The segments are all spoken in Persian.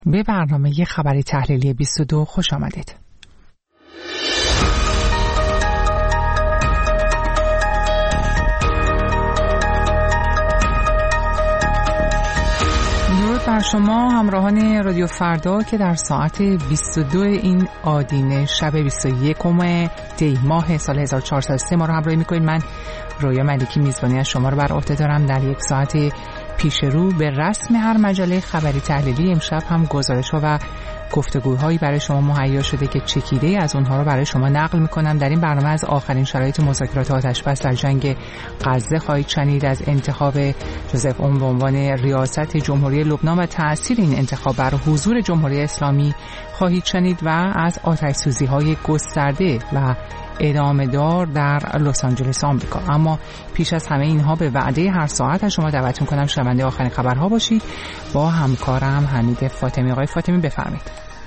به برنامه خبری تحلیلی 22 خوش آمدید. درود بر شما همراهان رادیو فردا که در ساعت 22 این آدینه شب 21 دی ماه سال 1403 ما رو همراهی میکنید. من رویا ملکی میزبانی از شما رو بر عهده دارم. در یک ساعت پیش رو به رسم هر مجله خبری تحلیلی امشب هم گزارش‌ها و گفتگوهایی برای شما مهیا شده که چکیده از اونها رو برای شما نقل میکنم. در این برنامه از آخرین شرایط مذاکرات آتش‌بس در جنگ غزه خواهید شنید، از انتخاب جوزف اون به عنوان ریاست جمهوری لبنان و تأثیر این انتخاب بر حضور جمهوری اسلامی خواهید شنید و از آتش‌سوزی‌های گسترده و ادامه دار در لس آنجلس آمریکا. اما پیش از همه اینها به وعده هر ساعت از شما دعوت می‌کنم شنونده آخرین خبرها باشید با همکارم حمید فاطمی. آقای فاطمی بفرمایید.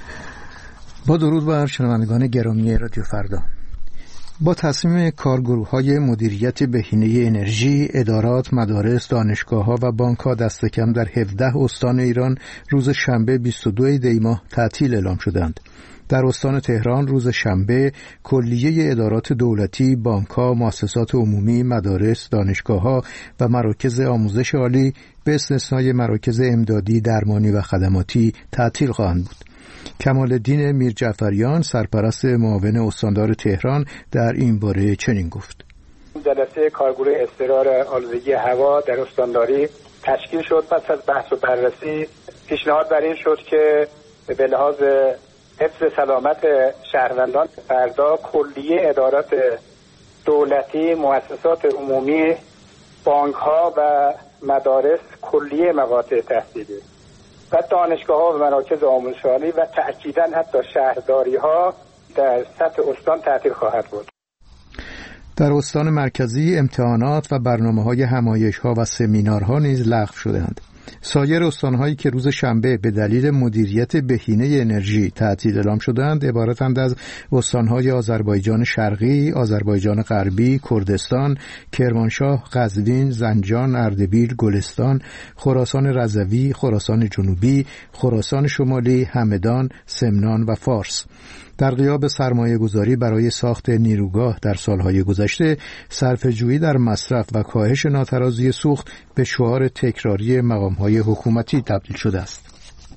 با درود بر شنوندگان گرامی رادیو فردا. با تصمیم کارگروه‌های مدیریت بهینه انرژی، ادارات، مدارس، دانشگاه‌ها و بانک‌ها دست کم در 17 استان ایران روز شنبه 22 دی ماه تعطیل اعلام شدند. در استان تهران روز شنبه کلیه ادارات دولتی، بانک‌ها، مؤسسات عمومی، مدارس، دانشگاه‌ها و مراکز آموزش عالی به استثنای مراکز امدادی، درمانی و خدماتی تعطیل خواهند بود. کمال‌الدین میرجعفریان سرپرست معاون استاندار تهران در این باره چنین گفت: جلسه کارگروه اضطرار آلودگی هوا در استانداری تشکیل شد. پس از بحث و بررسی پیشنهاد بر این شد که به لحاظ حفظ سلامت شهروندان فردا کلیه ادارات دولتی، مؤسسات عمومی، بانک‌ها و مدارس، کلیه مقاطع تحصیلی و دانشگاه‌ها و مراکز آموزش عالی و تأکیداً حتی شهرداری‌ها در سطح استان تعطیل خواهد بود. در استان مرکزی امتحانات و برنامه‌های همایش‌ها و سمینارها نیز لغو شدند. سایر استان‌هایی که روز شنبه به دلیل مدیریت بهینه انرژی تعطیل اعلام شدند عبارتند از استان‌های آذربایجان شرقی، آذربایجان غربی، کردستان، کرمانشاه، قزوین، زنجان، اردبیل، گلستان، خراسان رضوی، خراسان جنوبی، خراسان شمالی، همدان، سمنان و فارس. در غیاب سرمایه‌گذاری برای ساخت نیروگاه در سالهای گذشته، صرفه‌جویی در مصرف و کاهش ناترازی سوخت به شعار تکراری مقام‌های حکومتی تبدیل شده است.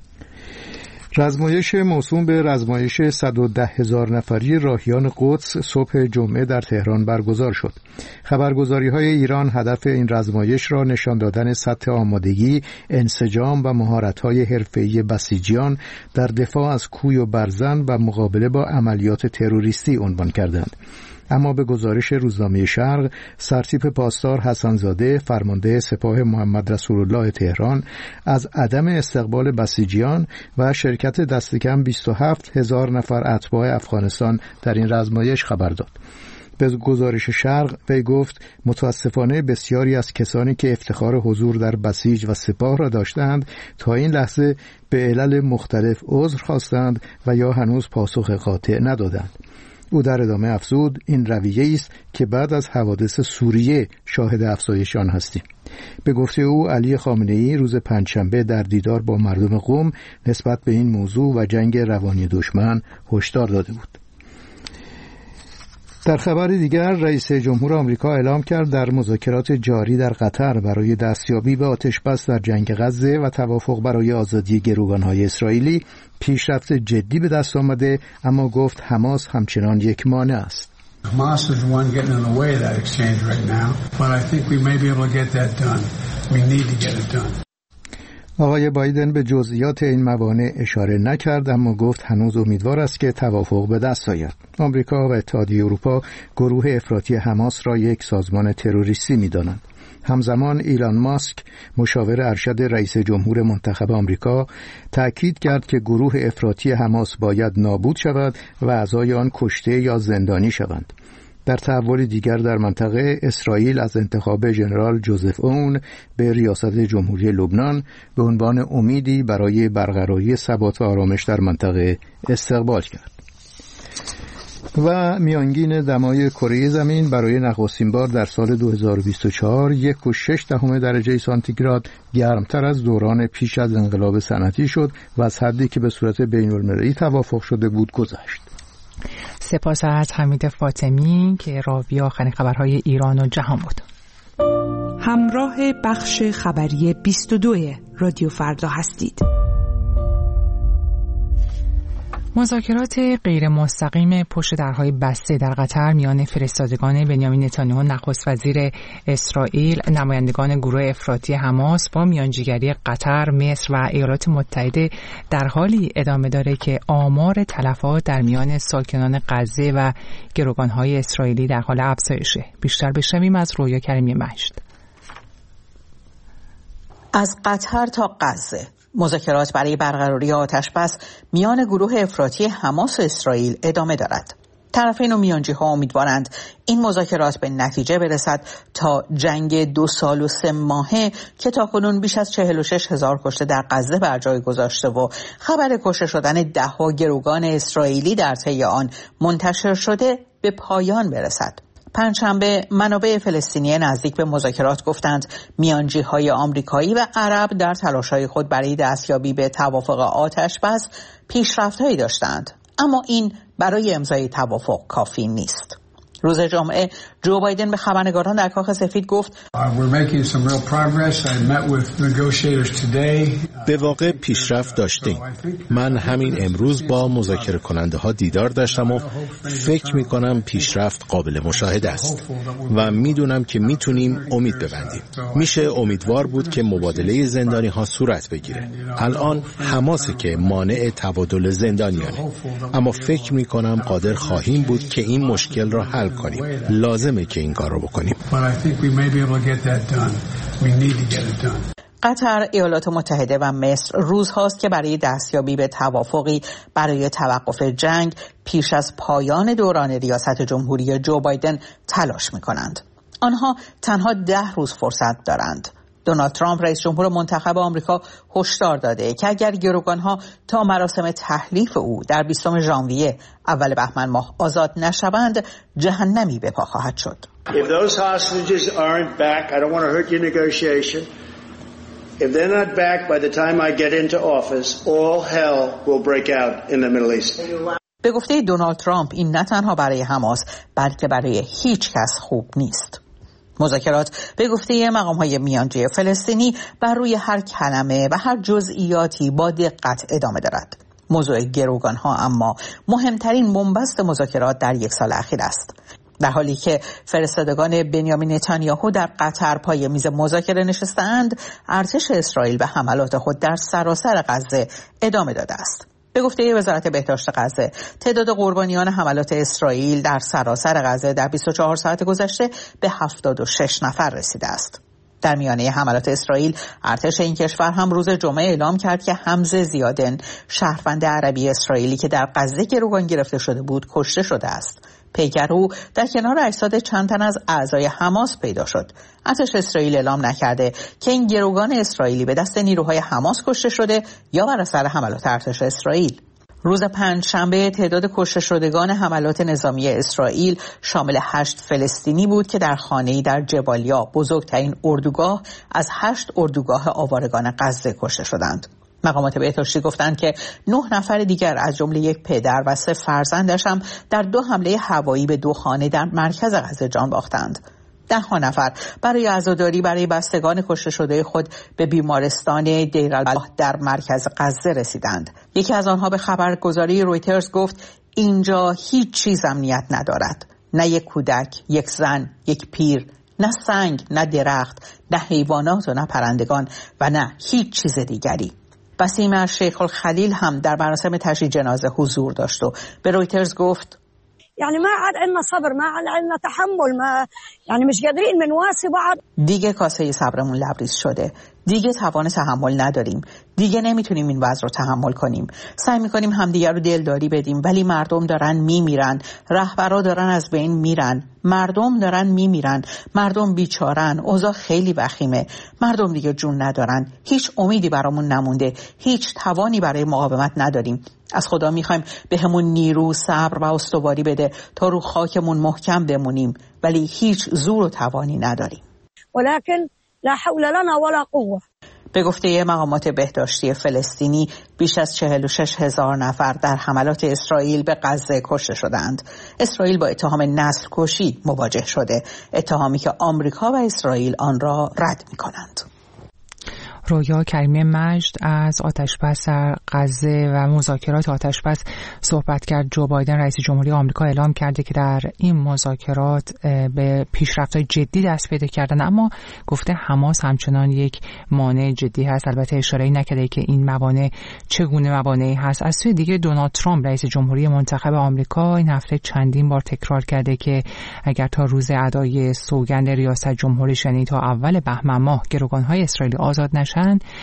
رزمایش موسوم به رزمایش 110,000 نفری راهیان قدس صبح جمعه در تهران برگزار شد. خبرگزاری‌های ایران هدف این رزمایش را نشان دادن سطح آمادگی، انسجام و مهارت‌های حرفه‌ای بسیجیان در دفاع از کوی و برزن و مقابله با عملیات تروریستی عنوان کردند. اما به گزارش روزنامه شرق، سرتیپ پاسدار حسن‌زاده فرمانده سپاه محمد رسول الله تهران از عدم استقبال بسیجیان و شرکت دست کم 27,000 نفر اتباع افغانستان در این رزمایش خبر داد. به گزارش شرق وی گفت متاسفانه بسیاری از کسانی که افتخار حضور در بسیج و سپاه را داشتند تا این لحظه به علل مختلف عذر خواستند و یا هنوز پاسخ قاطع ندادند. او در ادامه افزود این رویه است که بعد از حوادث سوریه شاهد افزایش آن هستیم. به گفته او علی خامنه‌ای روز پنجشنبه در دیدار با مردم قم نسبت به این موضوع و جنگ روانی دشمن هشدار داده بود. در خبر دیگر رئیس جمهور آمریکا اعلام کرد در مذاکرات جاری در قطر برای دستیابی به آتش‌بس در جنگ غزه و توافق برای آزادی گروگان‌های اسرائیلی پیشرفت جدی به دست آمده، اما گفت حماس همچنان یک مانع است. Hamas is the one getting in the way of that exchange right now, but I think we may be able to get that done. We need to get it done. آقای بایدن به جزئیات این موانع اشاره نکرد، اما گفت هنوز امیدوار است که توافق به دست آید. آمریکا و اتحادیه اروپا گروه افراطی حماس را یک سازمان تروریستی می‌دانند. همزمان ایلان ماسک مشاور ارشد رئیس جمهور منتخب آمریکا تأکید کرد که گروه افراطی حماس باید نابود شود و اعضای آن کشته یا زندانی شوند. در تحول دیگر در منطقه، اسرائیل از انتخاب ژنرال جوزف اون به ریاست جمهوری لبنان به عنوان امیدی برای برقراری ثبات و آرامش در منطقه استقبال کرد. و میانگین دمای کره زمین برای نخستین بار در سال 2024 1.6 درجه سانتیگراد گرمتر از دوران پیش از انقلاب صنعتی شد و از حدی که به صورت بین‌المللی توافق شده بود گذشت. سپاس از حمید فاطمی که راوی آخرین خبرهای ایران و جهان بود. همراه بخش خبری 22 رادیو فردا هستید. مذاکرات غیر مستقیم پشت درهای بسته در قطر میان فرستادگان بنیامین نتانیاهو نخست وزیر اسرائیل، نمایندگان گروه افراطی حماس با میانجیگری قطر، مصر و ایالات متحده در حالی ادامه داره که آمار تلفات در میان ساکنان غزه و گروگانهای اسرائیلی در حال افزایشه. بیشتر بشنویم از رویا کریمی مجد. از قطر تا غزه مذاکرات برای برقراری آتش‌بس میان گروه افراطی حماس و اسرائیل ادامه دارد. طرفین و میانجی‌ها امیدوارند این مذاکرات به نتیجه برسد تا جنگ 2 سال و 3 ماهه که تاکنون بیش از 46,000 کشته در غزه بر جای گذاشته و خبر کشته شدن 10 گروگان اسرائیلی در طی آن منتشر شده به پایان برسد. پنجشنبه منابع فلسطینی نزدیک به مذاکرات گفتند میانجی‌های آمریکایی و عرب در تلاش‌های خود برای دستیابی به توافق آتش‌بس پیشرفت‌هایی داشتند، اما این برای امضای توافق کافی نیست. روز جمعه جو بایدن به خبرنگاران در کاخ سفید گفت به واقع پیشرفت داشتیم. من همین امروز با مذاکره کننده ها دیدار داشتم و فکر می کنم پیشرفت قابل مشاهده است و میدونم که میتونیم امید ببندیم. میشه امیدوار بود که مبادله زندانی ها صورت بگیره. الان حماسه که مانع تبادل زندانیانه، اما فکر می کنم قادر خواهیم بود که این مشکل را حل کنیم. لازمه که این کار رو بکنیم. قطر، ایالات متحده و مصر روزهاست که برای دستیابی به توافقی برای توقف جنگ پیش از پایان دوران ریاست جمهوری جو بایدن تلاش می‌کنند. آنها تنها 10 روز فرصت دارند. دونالد ترامپ رئیس جمهور منتخب آمریکا هشدار داده که اگر گروگانها تا مراسم تحلیف او در 20 ژانویه اول بهمن ماه آزاد نشوند، جهنمی به پا خواهد شد. If those hostages aren't back, I don't want to hurt your negotiation. If they're not back by the time I get into office, all hell will break out in the Middle East. به گفته دونالد ترامپ این نه تنها برای حماس بلکه برای هیچ کس خوب نیست. مذاکرات به گفته مقام‌های میانجی فلسطینی بر روی هر کلمه و هر جزئیاتی با دقت ادامه دارد. موضوع گروگان‌ها اما مهمترین بنبست مذاکرات در 1 سال اخیر است. در حالی که فرستادگان بنیامین نتانیاهو در قطر پای میز مذاکره نشستند، ارتش اسرائیل به حملات خود در سراسر غزه ادامه داده است. به گفته وزارت بهداشت غزه، تعداد قربانیان حملات اسرائیل در سراسر غزه در 24 ساعت گذشته به 76 نفر رسیده است. در میانه حملات اسرائیل، ارتش این کشور هم روز جمعه اعلام کرد که حمزه زیادن، شهروند عربی اسرائیلی که در غزه گروگان گرفته شده بود، کشته شده است. پیکر او در کنار اجساد چند تن از اعضای حماس پیدا شد. ارتش اسرائیل اعلام نکرده که این گروگان اسرائیلی به دست نیروهای حماس کشته شده یا بر اثر حملات ارتش اسرائیل. روز پنجشنبه تعداد کشته شدگان حملات نظامی اسرائیل شامل 8 فلسطینی بود که در خانه‌ای در جبالیا، بزرگترین اردوگاه از 8 اردوگاه آوارگان غزه، کشته شدند. مقامات بهداشتی گفتند که 9 نفر دیگر از جمله یک پدر و 3 فرزندش هم در 2 حمله هوایی به 2 خانه در مرکز غزه جان باختند. 10 نفر برای عزاداری برای بستگان کشته شده خود به بیمارستان دیرالبلح در مرکز غزه رسیدند. یکی از آنها به خبرگزاری رویترز گفت اینجا هیچ چیز امنیت ندارد. نه یک کودک، یک زن، یک پیر، نه سنگ، نه درخت، نه حیوانات و نه پرندگان و نه هیچ چیز دیگری. وسیم الشیخ الخلیل هم در مراسم تشییع جنازه حضور داشت و به رویترز گفت یعنی ما عاد عندنا صبر، ما عندنا تحمل، ما یعنی مش قادرين بنواصل بعض. دیگه کاسه صبرمون لبریز شده. دیگه توان تحمل نداریم. دیگه نمیتونیم این وضع رو تحمل کنیم. سعی میکنیم همدیگر رو دلداری بدیم، ولی مردم دارن میمیرن، رهبرا دارن از بین میرن، مردم دارن میمیرن، مردم بیچارن، اوضاع خیلی وخیمه، مردم دیگه جون ندارن، هیچ امیدی برامون نمونده، هیچ توانی برای مقاومت نداریم. از خدا میخوایم بهمون نیرو، صبر و استواری بده تا رو خاکمون محکم بمونیم، ولی هیچ زور و توانی نداریم. ولكن لا حول لنا ولا قوة. به گفته مقامات بهداشتی فلسطینی بیش از 46,000 نفر در حملات اسرائیل به غزه کشته شدند. اسرائیل با اتهام نسل کشی مواجه شده، اتهامی که آمریکا و اسرائیل آن را رد می‌کنند. رویا کریمی مجد از آتشبس در غزه و مذاکرات آتشبس صحبت کرد. جو بایدن رئیس جمهوری آمریکا اعلام کرده که در این مذاکرات به پیشرفت‌های جدی دست پیدا کردن، اما گفته حماس همچنان یک مانع جدی هست. البته اشاره‌ای نکرده که این موانع چگونه موانعی هست. از سوی دیگه دونالد ترامپ رئیس جمهوری منتخب آمریکا این هفته چندین بار تکرار کرده که اگر تا روز ادای سوگند ریاست جمهوری، یعنی تا اول بهمن ماه، گروگان‌های اسرائیلی آزاد نشن،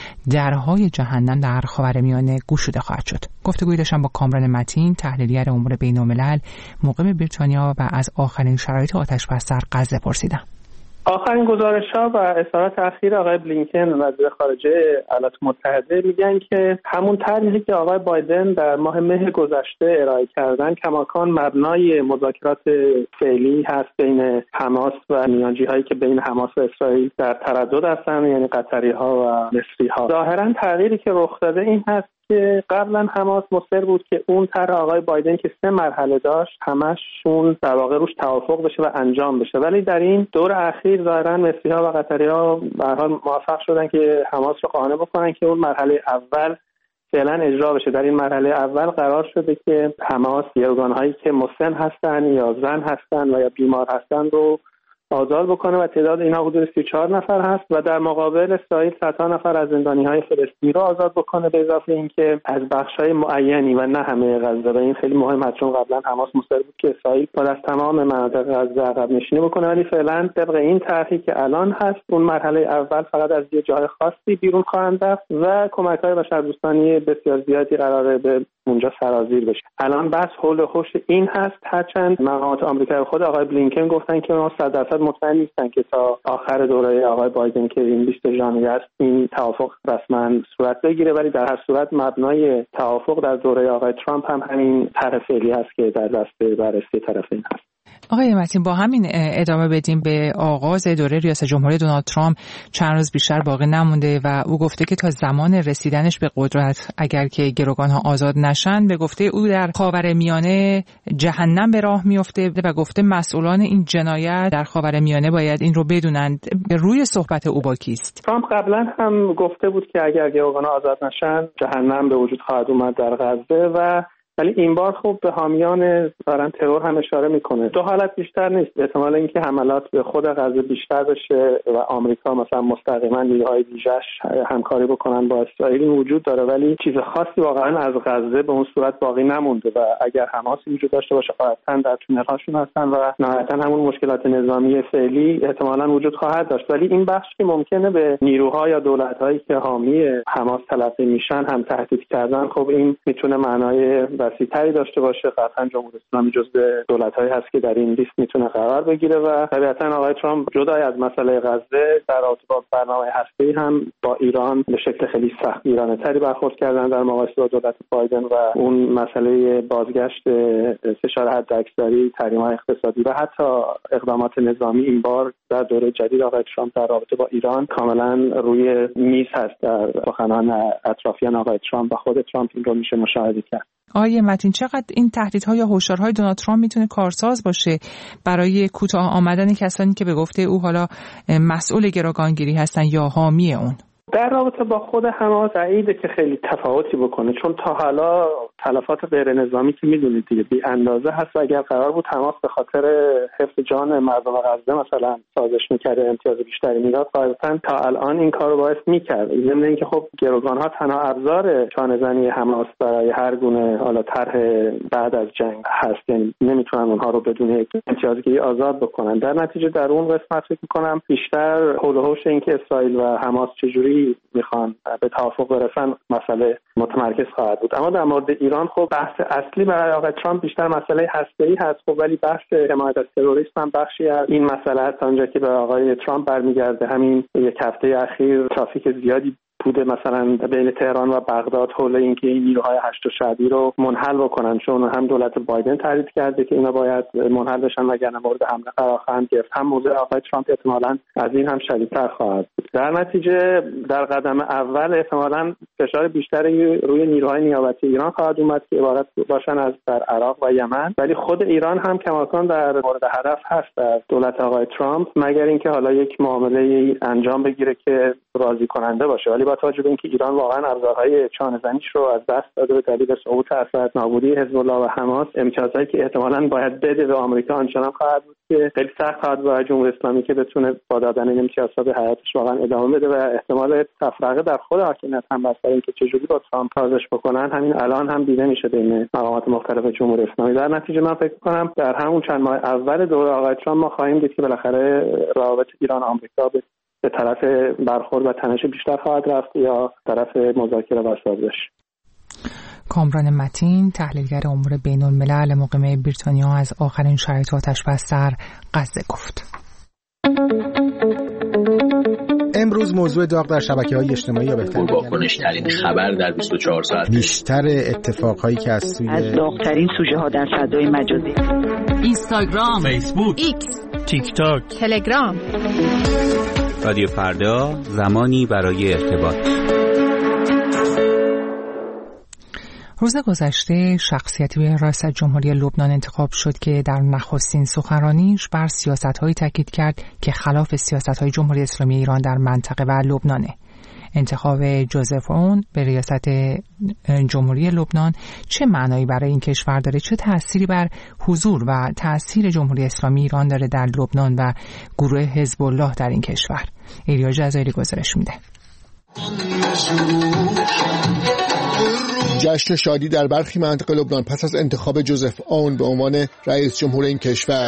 درهای جهنم در خاورمیانه گشوده خواهد شد. گفتگویی داشتم با کامران متین، تحلیلگر امور بین‌الملل مقیم بریتانیا، و از آخرین شرایط آتش‌بس در غزه پرسیدم. آخرین گزارش‌ها و اظهارات اخیر آقای بلینکن وزیر خارجه ایالات متحده میگن که همون طرحی که آقای بایدن در ماه مه گذشته ارائه کردن کماکان مبنای مذاکرات فعلی هست بین حماس و میانجی‌هایی که بین حماس و اسرائیل در تردد هستن، یعنی قطری‌ها و مصری‌ها. ظاهراً تغییری که رخ داده این هست که قبلا حماس مصر بود که اون طرح آقای بایدن که 3 مرحله داشت همشون در واقع روش توافق بشه و انجام بشه، ولی در این دور اخیر ظاهرا مصری‌ها و قطری‌ها به هر حال موفق شدن که حماس رو قانع بکنن که اون مرحله اول فعلا اجرا بشه. در این مرحله اول قرار شده که حماس گروگان‌هایی که مسن هستن یا زن هستن و یا بیمار هستن رو آزاد بکنه و تعداد اینا حدود 34 نفر هست و در مقابل اسرائیل 100 نفر از زندانی‌های فلسطینی رو آزاد بکنه، به اضافه اینکه از بخش‌های معینی و نه همه غزه. و این خیلی مهم است چون قبلا حماس مصر بود که اسرائیل باید از تمام مناطق غزه عقب نشینی بکنه، ولی فعلا طبق این طرحی که الان هست اون مرحله اول فقط از یه جای خاصی بیرون خواهند رفت و کمک‌های بشردوستانه بسیار زیادی قراره به اونجا سرازیر بشه. الان بس حول و حوش این هست، هرچند مقامات آمریکایی خود آقای بلینکن گفتن که ما 100% مطمئن نیستن که تا آخر دوره آقای بایدن که این 20 ژانویه است این توافق رسما صورت بگیره، ولی در هر صورت مبنای توافق در دوره آقای ترامپ هم همین طرح فعلی هست که در دست بررسی طرفین هست. آقای متین، با همین ادامه بدیم به آغاز دوره ریاست جمهوری دونالد ترامپ چند روز بیشتر باقی نمونده و او گفته که تا زمان رسیدنش به قدرت اگر که گروگان‌ها آزاد نشن، به گفته او در خاورمیانه جهنم به راه میفته و گفته مسئولان این جنایت در خاورمیانه باید این رو بدونند. روی صحبت او با کیست؟ ترامپ قبلا هم گفته بود که اگر گروگان‌ها آزاد نشن جهنم به وجود خواهد اومد در غزه، ولی این بار خوب به حامیان دارن ترور هم اشاره میکنه. دو حالت بیشتر نیست، احتمال اینکه حملات به خود غزه بیشتر بشه و آمریکا مثلا مستقیما نیروهای ویژه‌اش همکاری بکنن با اسرائیل وجود داره، ولی چیز خاصی واقعا از غزه به اون صورت باقی نمونده و اگر حماس وجود داشته باشه قاعدتاً در تونل‌هاشون هستن و نهایتاً همون مشکلات نظامی فعلی احتمالاً وجود خواهد داشت، ولی این بخش که ممکنه به نیروها یا دولت‌هایی که حامی حماس تلقی میشن هم تهدید کردن، خب این میتونه معنای وسیع‌تری داشته باشه. قطعاً جمهوری اسلامی جزو دولت‌هایی هست که در این لیست میتونه قرار بگیره و طبیعتاً آقای ترامپ جدای از مسئله غزه در رابطه با برنامه هسته‌ای هم با ایران به شکل خیلی سختگیرانه‌تری برخورد کردن در مقایسه با دولت بایدن و اون مسئله بازگشت فشار حداکثری، تحریم‌های اقتصادی و حتی اقدامات نظامی این بار در دوره جدید آقای ترامپ در رابطه با ایران کاملاً روی میز هست. در سخنان اطرافیان آقای ترامپ و خود ترامپ این رو میشه مشاهده کرد. آقای متین، چقدر این تهدیدها یا هشدارهای دونالد ترامپ میتونه کارساز باشه برای کوتاه آمدن کسانی که به گفته او حالا مسئول گروگانگیری هستن یا حامی اون؟ در رابطه با خود حماس بعیده که خیلی تفاوتی بکنه، چون تا حالا تلفات غیر نظامی که میدونید دیگه بی اندازه هست و اگر قرار بود حماس به خاطر حفظ جان مردم غزه مثلا سازش میکرد امتیاز بیشتری میداد قاعدتاً تا الان این کارو باعث میکرد. ضمن اینکه خب گروگان‌ها تنها ابزار چانه‌زنی حماس برای هر گونه حالا طرح بعد از جنگ هست، یعنی نمیتونن اونها رو بدون امتیازگیری آزاد بکنن. در نتیجه در اون قسمت فکر می‌کنم بیشتر حول و حوش اینکه اسرائیل و حماس چجوری میخوان به توافق برسن مسئله متمرکز خواهد بود. اما در مورد ایران خب بحث اصلی برای آقای ترامپ بیشتر مسئله هسته‌ای هست، خب ولی بحث حمایت از تروریسم هم بخشی از این مسئله است. آنجا که به آقای ترامپ برمیگرده همین یک هفته اخیر ترافیک زیادی بوده مثلا بین تهران و بغداد حول اینکه این نیروهای هشت شعبی رو منحل بکنن، چون هم دولت بایدن تایید کرده که اینا باید منحل بشن وگرنه مورد حمله قرار خواهند گرفت. هم موضوع آقای ترامپ احتمالاً از این هم شدیدتر خواهد بود. در نتیجه در قدم اول احتمالاً فشار بیشتری روی نیروهای نیابتی ایران خواهد اومد که عبارت باشن از در عراق و یمن، ولی خود ایران هم کماکان در مورد هدف هست در دولت آقای ترامپ، مگر اینکه حالا یک معامله انجام بگیره که راضی کننده باشه. ولی با توجه به اینکه ایران واقعا ابزارهای چانه‌زنیش رو از دست داده به دلیل سقوط اسد، نابودی حزب الله و حماس، امتیازهایی که احتمالاً باید بده به آمریکا آنچنان خواهد بود که خیلی سخت خواهد برای جمهوری اسلامی که بتونه با دادن این امتیازها به حیاتش واقعا ادامه بده و احتمال تفرقه در خود حاکمیت هم بر سر اینکه چجوری با ترامپ سازش بکنن همین الان هم دیده میشه بین مقامات مختلف جمهوری اسلامی. در نتیجه من فکر کنم در همون چند ماه اول دوره آقای ترامپ ما خواهیم دید که بالاخره روابط ایران و آمریکا به طرف برخورد و تنش بیشتر خواهد رفت یا طرف مذاکره و سازش. کامران متین، تحلیلگر امور بین الملل مقیم بریتانیا، از آخرین شرایط آتش بس در غزه گفت. امروز موضوع داغ در شبکه‌های اجتماعی یا بهتر واکنش‌ترین خبر در 24 ساعت، بیشتر اتفاقهایی که از داغ‌ترین سوژه‌ها در فضای مجازی، اینستاگرام، فیسبوک، ایکس، تیک تاک، تلگرام. رادیو فردا، زمانی برای ارتباط. روز گذشته شخصیتی به ریاست جمهوری لبنان انتخاب شد که در نخستین سخنرانیش بر سیاست‌هایی تاکید کرد که خلاف سیاست‌های جمهوری اسلامی ایران در منطقه و لبنانه. انتخاب جوزف اون به ریاست جمهوری لبنان چه معنایی برای این کشور داره؟ چه تأثیری بر حضور و تأثیر جمهوری اسلامی ایران داره در لبنان و گروه حزب الله در این کشور؟ ایلیا جزایری گزارش میده. جشن شادی در برخی مناطق لبنان پس از انتخاب جوزف اون به عنوان رئیس جمهور این کشور.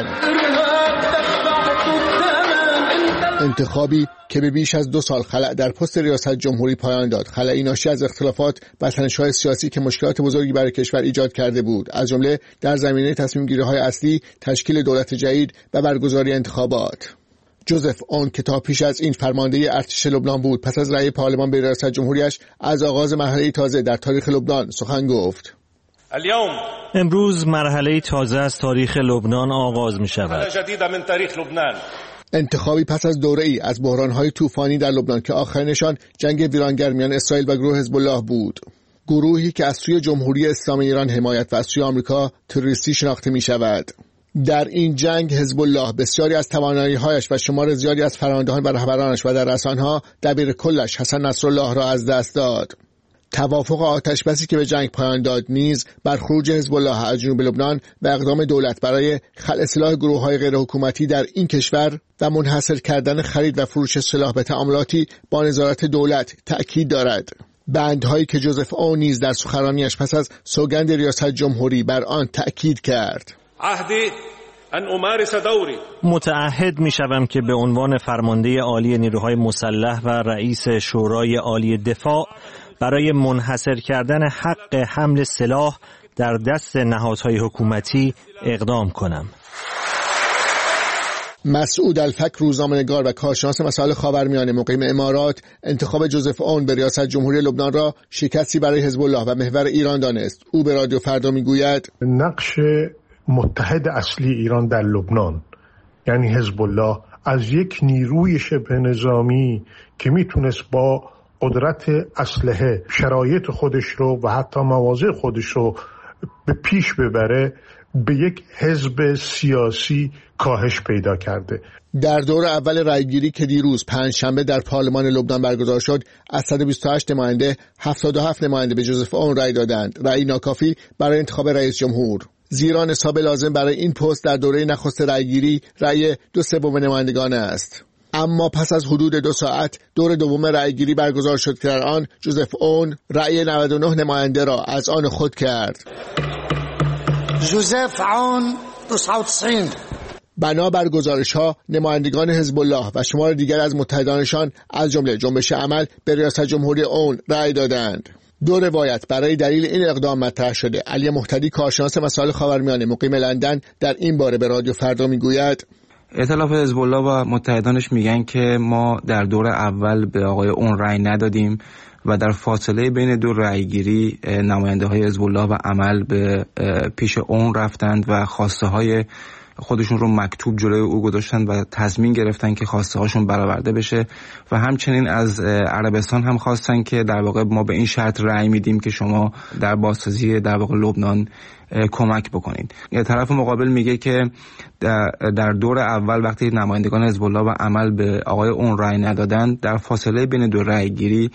انتخابی که به بیش از 2 سال خلأ در پست ریاست جمهوری پایان داد. خلأی ناشی از اختلافات و تنش‌های سیاسی که مشکلات بزرگی برای کشور ایجاد کرده بود، از جمله در زمینه تصمیم‌گیری‌های اصلی، تشکیل دولت جدید و برگزاری انتخابات. جوزف اون که تا پیش از این فرمانده ارتش لبنان بود، پس از رأی پارلمان به ریاست جمهوریش از آغاز مرحله تازه در تاریخ لبنان سخن گفت. امروز مرحله تازه از تاریخ لبنان آغاز می شود. انتخابی پس از دوره‌ای از بحران‌های طوفانی در لبنان که آخرینشان جنگ ویرانگر میان اسرائیل و گروه حزب الله بود. گروهی که از سوی جمهوری اسلامی ایران حمایت و از سوی آمریکا تروریستی شناخته می شود. در این جنگ حزب الله بسیاری از توانایی‌هایش و شمار زیادی از فرماندهان و رهبرانش و در رسانه‌ها دبیر کلش حسن نصرالله را از دست داد. توافق آتش‌بسی که به جنگ پایان داد نیز بر خروج حزب الله از جنوب لبنان و اقدام دولت برای خلع سلاح گروه‌های غیرحکومتی در این کشور و منحصر کردن خرید و فروش سلاح به تعاملاتی با نظارت دولت تأکید دارد. بندهایی که جوزف اون نیز در سخنرانیش پس از سوگند ریاست جمهوری بر آن تأکید کرد. متعهد می شوم که به عنوان فرمانده عالی نیروهای مسلح و رئیس شورای عالی دفاع برای منحصر کردن حق حمل سلاح در دست نهادهای حکومتی اقدام کنم. مسعود الفک، روزنامه‌نگار و کارشناس مسائل خاورمیانه مقیم امارات، انتخاب جوزف اون به ریاست جمهوری لبنان را شکستی برای حزب الله و محور ایران دانست. او به رادیو فردا میگوید نقش متحد اصلی ایران در لبنان، یعنی حزب الله، از یک نیروی شبه نظامی که میتونست با قدرت اسلحه شرایط خودش رو و حتی مواضع خودش رو به پیش ببره به یک حزب سیاسی کاهش پیدا کرده. در دور اول رأیگیری که دیروز پنجشنبه در پارلمان لبنان برگزار شد، از 128 نماینده 77 نماینده به جوزف اون رأی دادند. رأی ناکافی برای انتخاب رئیس جمهور، زیرا نصاب لازم برای این پست در دوره نخست رأیگیری رأی 2/3 نمایندگان است. اما پس از حدود 2 ساعت دور دوم رأیگیری برگزار شد که در آن جوزف اون رأی 99 نماینده را از آن خود کرد. جوزف اون 99. بنابر گزارش‌ها نمایندگان حزب الله و شمار دیگر از متحدانشان از جمله جنبش عمل به ریاست جمهوری اون رأی دادند. دو روایت برای دلیل این اقدام مطرح شده. علی مهتدی کارشناس مسائل خاورمیانه مقیم لندن در این باره به رادیو فردا میگوید ائتلاف حزب الله و متحدانش میگن که ما در دور اول به آقای اون رأی ندادیم و در فاصله بین دو رأیگیری نماینده های حزب الله و عمل به پیش اون رفتند و خواسته های خودشون رو مکتوب جلوی او گذاشتن و تضمین گرفتن که خواسته هاشون برآورده بشه و همچنین از عربستان هم خواستن که در واقع ما به این شرط رأی میدیم که شما در بازسازی در واقع لبنان کمک بکنید. یه طرف مقابل میگه که در دور اول وقتی نمایندگان حزب الله و عمل به آقای اون رأی ندادن، در فاصله بین دو رأیگیری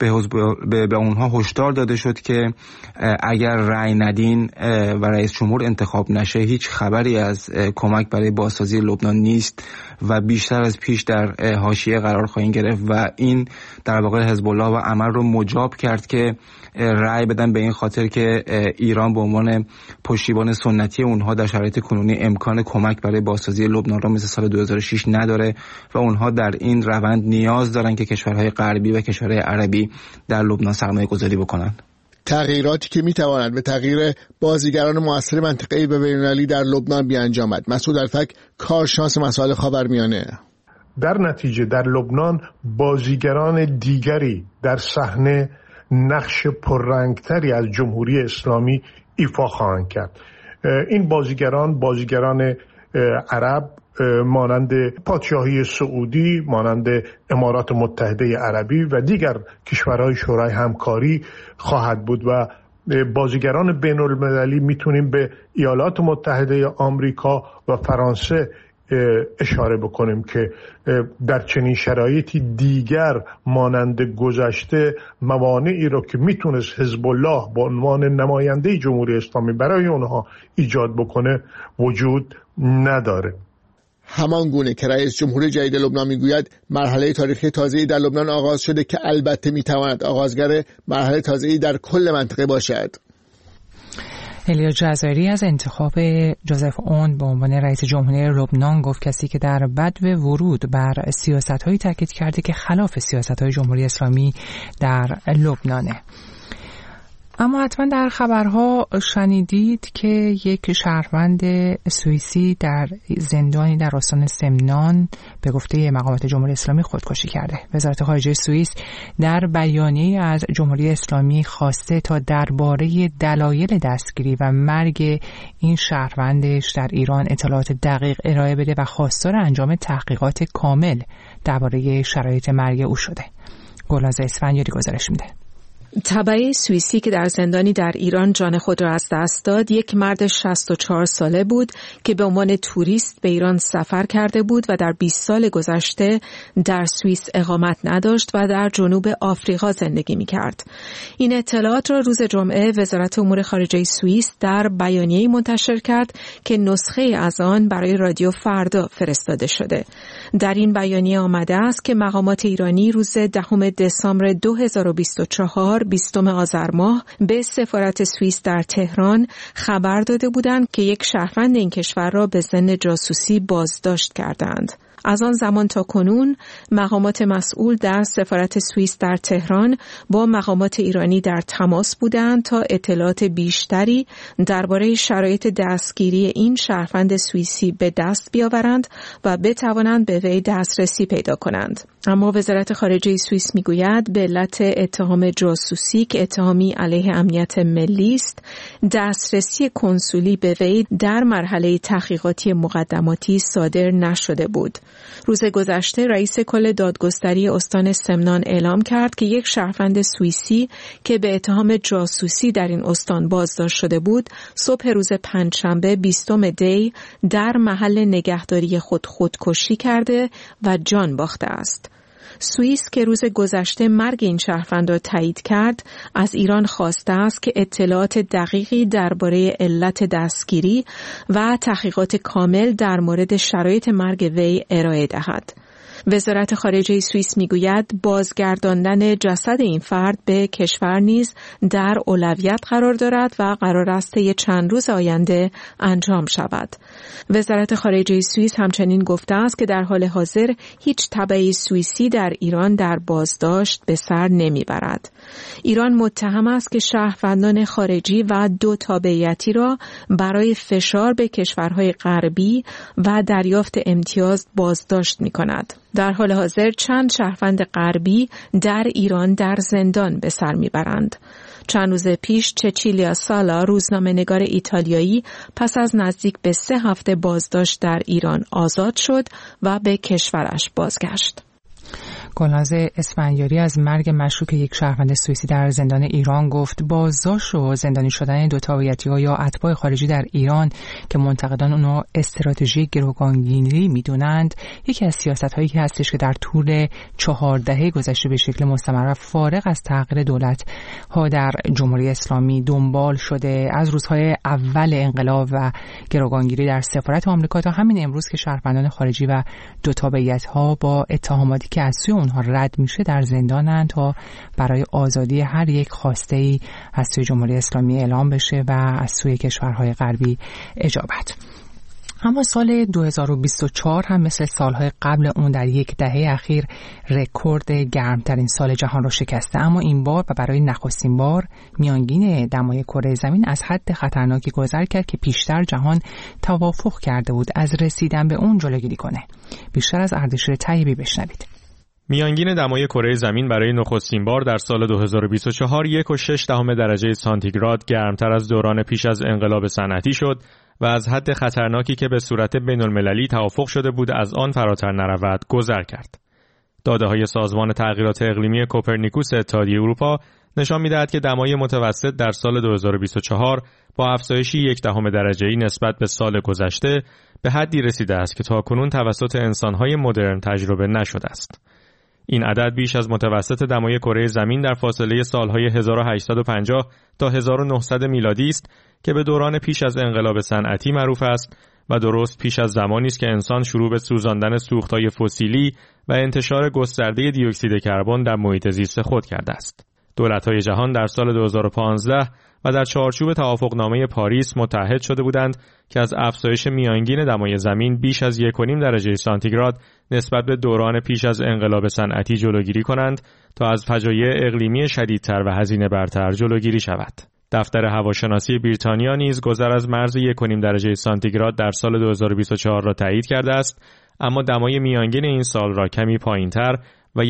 به اونها هشدار داده شد که اگر رأی ندین و رئیس جمهور انتخاب نشه هیچ خبری از کمک برای بازسازی لبنان نیست و بیشتر از پیش در حاشیه قرار خواهیم گرفت و این در واقع حزب الله و عمل رو مجاب کرد که رأی بدن به این خاطر که ایران به عنوان پشتیبان سنتی اونها در شرایط کنونی امکان کمک برای بازسازی لبنان را مثل سال 2006 نداره و اونها در این روند نیاز دارن که کشورهای غربی و کشورهای عربی در لبنان سرمایه گذاری بکنن. تغییراتی که میتواند به تغییر بازیگران مؤثر منطقه‌ای و بین‌المللی در لبنان بیانجامد. مسعود الفک کارشناس مسائل خاورمیانه: در نتیجه در لبنان بازیگران دیگری در صحنه نقش پررنگتری از جمهوری اسلامی ایفا خواهند کرد. این بازیگران عرب مانند پادشاهی سعودی، مانند امارات متحده عربی و دیگر کشورهای شورای همکاری خواهد بود و بازیگران بین المللی میتونیم به ایالات متحده آمریکا و فرانسه اشاره بکنیم که در چنین شرایطی دیگر مانند گذشته موانعی رو که میتونست حزب الله به عنوان نماینده جمهوری اسلامی برای اونها ایجاد بکنه وجود نداره. همان گونه که رئیس جمهور جدید لبنان میگوید مرحله تاریخی تازه‌ای در لبنان آغاز شده که البته میتواند آغازگر مرحله تازه‌ای در کل منطقه باشد. الیا جزایری از انتخاب جوزف اون به عنوان رئیس جمهوری لبنان گفت کسی که در بدو ورود بر سیاست‌هایی تاکید کرده که خلاف سیاست‌های جمهوری اسلامی در لبنانه. اما حتما در خبرها شنیدید که یک شهروند سوئیسی در زندانی در استان سمنان به گفته مقامات جمهوری اسلامی خودکشی کرده. وزارت خارجه سوئیس در بیانیه از جمهوری اسلامی خواسته تا درباره دلایل دستگیری و مرگ این شهروندش در ایران اطلاعات دقیق ارائه بده و خواستار انجام تحقیقات کامل درباره شرایط مرگ او شده. گلناز اسفندیاری گزارش میده. تبعه سوئیسی که در زندانی در ایران جان خود را از دست داد یک مرد 64 ساله بود که به عنوان توریست به ایران سفر کرده بود و در 20 سال گذشته در سوئیس اقامت نداشت و در جنوب آفریقا زندگی می‌کرد. این اطلاعات را روز جمعه وزارت امور خارجه سوئیس در بیانیه‌ای منتشر کرد که نسخه از آن برای رادیو فردا فرستاده شده. در این بیانیه آمده است که مقامات ایرانی روز 10 دسامبر 2024 20 آذر ماه به سفارت سوئیس در تهران خبر داده بودند که یک شهروند این کشور را به ضمن جاسوسی بازداشت کردند. از آن زمان تا کنون مقامات مسئول در سفارت سوئیس در تهران با مقامات ایرانی در تماس بودند تا اطلاعات بیشتری درباره شرایط دستگیری این شهروند سوئیسی به دست بیاورند و بتوانند به وی دسترسی پیدا کنند. اما وزارت خارجه سوئیس میگوید به علت اتهام جاسوسی که اتهامی علیه امنیت ملی است، دسترسی کنسولی به وی در مرحله تحقیقاتی مقدماتی صادر نشده بود. روز گذشته رئیس کل دادگستری استان سمنان اعلام کرد که یک شهروند سوئیسی که به اتهام جاسوسی در این استان بازداشت شده بود، صبح روز پنجشنبه 20 دی در محل نگهداری خودکشی کرده و جان باخته است. سوئیس که روز گذشته مرگ این شهروند را تایید کرد، از ایران خواسته است که اطلاعات دقیقی درباره علت دستگیری و تحقیقات کامل در مورد شرایط مرگ وی ارائه دهد. وزارت خارجه سوئیس میگوید بازگرداندن جسد این فرد به کشور نیز در اولویت قرار دارد و قرار است طی چند روز آینده انجام شود. وزارت خارجه سوئیس همچنین گفته است که در حال حاضر هیچ تبعی سوئیسی در ایران در بازداشت به سر نمیبرد. ایران متهم است که شهروندان خارجی و 2 تابعیتی را برای فشار به کشورهای غربی و دریافت امتیاز بازداشت می‌کند. در حال حاضر چند شهروند غربی در ایران در زندان به سر میبرند. چند روز پیش چچیلیا سالا روزنامه‌نگار ایتالیایی پس از نزدیک به 3 هفته بازداشت در ایران آزاد شد و به کشورش بازگشت. گلناز اسفندیاری از مرگ مشکوک یک شهروند سوئیسی در زندان ایران گفت بازداشت و زندانی شدن 2 تابعیتی‌ها یا اتباع خارجی در ایران که منتقدان اونو استراتژی گروگانگیری میدونند، یکی از سیاست‌هایی که هستش که در طول 4 دهه گذشته به شکل مستمر فارغ از تغییر دولت‌ها در جمهوری اسلامی دنبال شده. از روزهای اول انقلاب و گروگانگیری در سفارت آمریکا تا همین امروز که شهروندان خارجی و 2 تابعیت‌ها با اتهاماتی که از سوی اونها رد میشه در زندانن تا برای آزادی هر یک خواسته‌ای از سوی جمهوری اسلامی اعلام بشه و از سوی کشورهای غربی اجابت. اما سال 2024 هم مثل سالهای قبل اون در یک دهه اخیر رکورد گرمترین سال جهان رو شکسته، اما این بار و برای نخستین بار میانگین دمای کره زمین از حد خطرناکی گذر کرد که پیشتر جهان توافق کرده بود از رسیدن به اون جلوگیری کنه. بیشتر از اردشیر طیبی بشنوید. میانگین دمای کره زمین برای نخستین بار در سال 2024 1.6 درجه سانتیگراد گرمتر از دوران پیش از انقلاب صنعتی شد و از حد خطرناکی که به صورت بین‌المللی توافق شده بود از آن فراتر نرود گذر کرد. داده‌های سازمان تغییرات اقلیمی کوپرنیکوس اتحادیه اروپا نشان می‌دهد که دمای متوسط در سال 2024 با افزایش 0.1 درجه‌ای نسبت به سال گذشته به حدی رسیده است که تاکنون توسط انسان‌های مدرن تجربه نشده است. این عدد بیش از متوسط دمای کره زمین در فاصله سالهای 1850 تا 1900 میلادی است که به دوران پیش از انقلاب صنعتی معروف است و درست پیش از زمانی است که انسان شروع به سوزاندن سوختهای فسیلی و انتشار گسترده دی اکسید کربن در محیط زیست خود کرده است. دولت‌های جهان در سال 2015 و در چارچوب توافقنامه پاریس متحد شده بودند که از افزایش میانگین دمای زمین بیش از 1.5 درجه سانتیگراد نسبت به دوران پیش از انقلاب صنعتی جلوگیری کنند تا از فجایع اقلیمی شدیدتر و هزینه برتر جلوگیری شود. دفتر هواشناسی بریتانیا نیز گذر از مرز 1.5 درجه سانتیگراد در سال 2024 را تایید کرده است، اما دمای میانگین این سال را کمی پایین‌تر و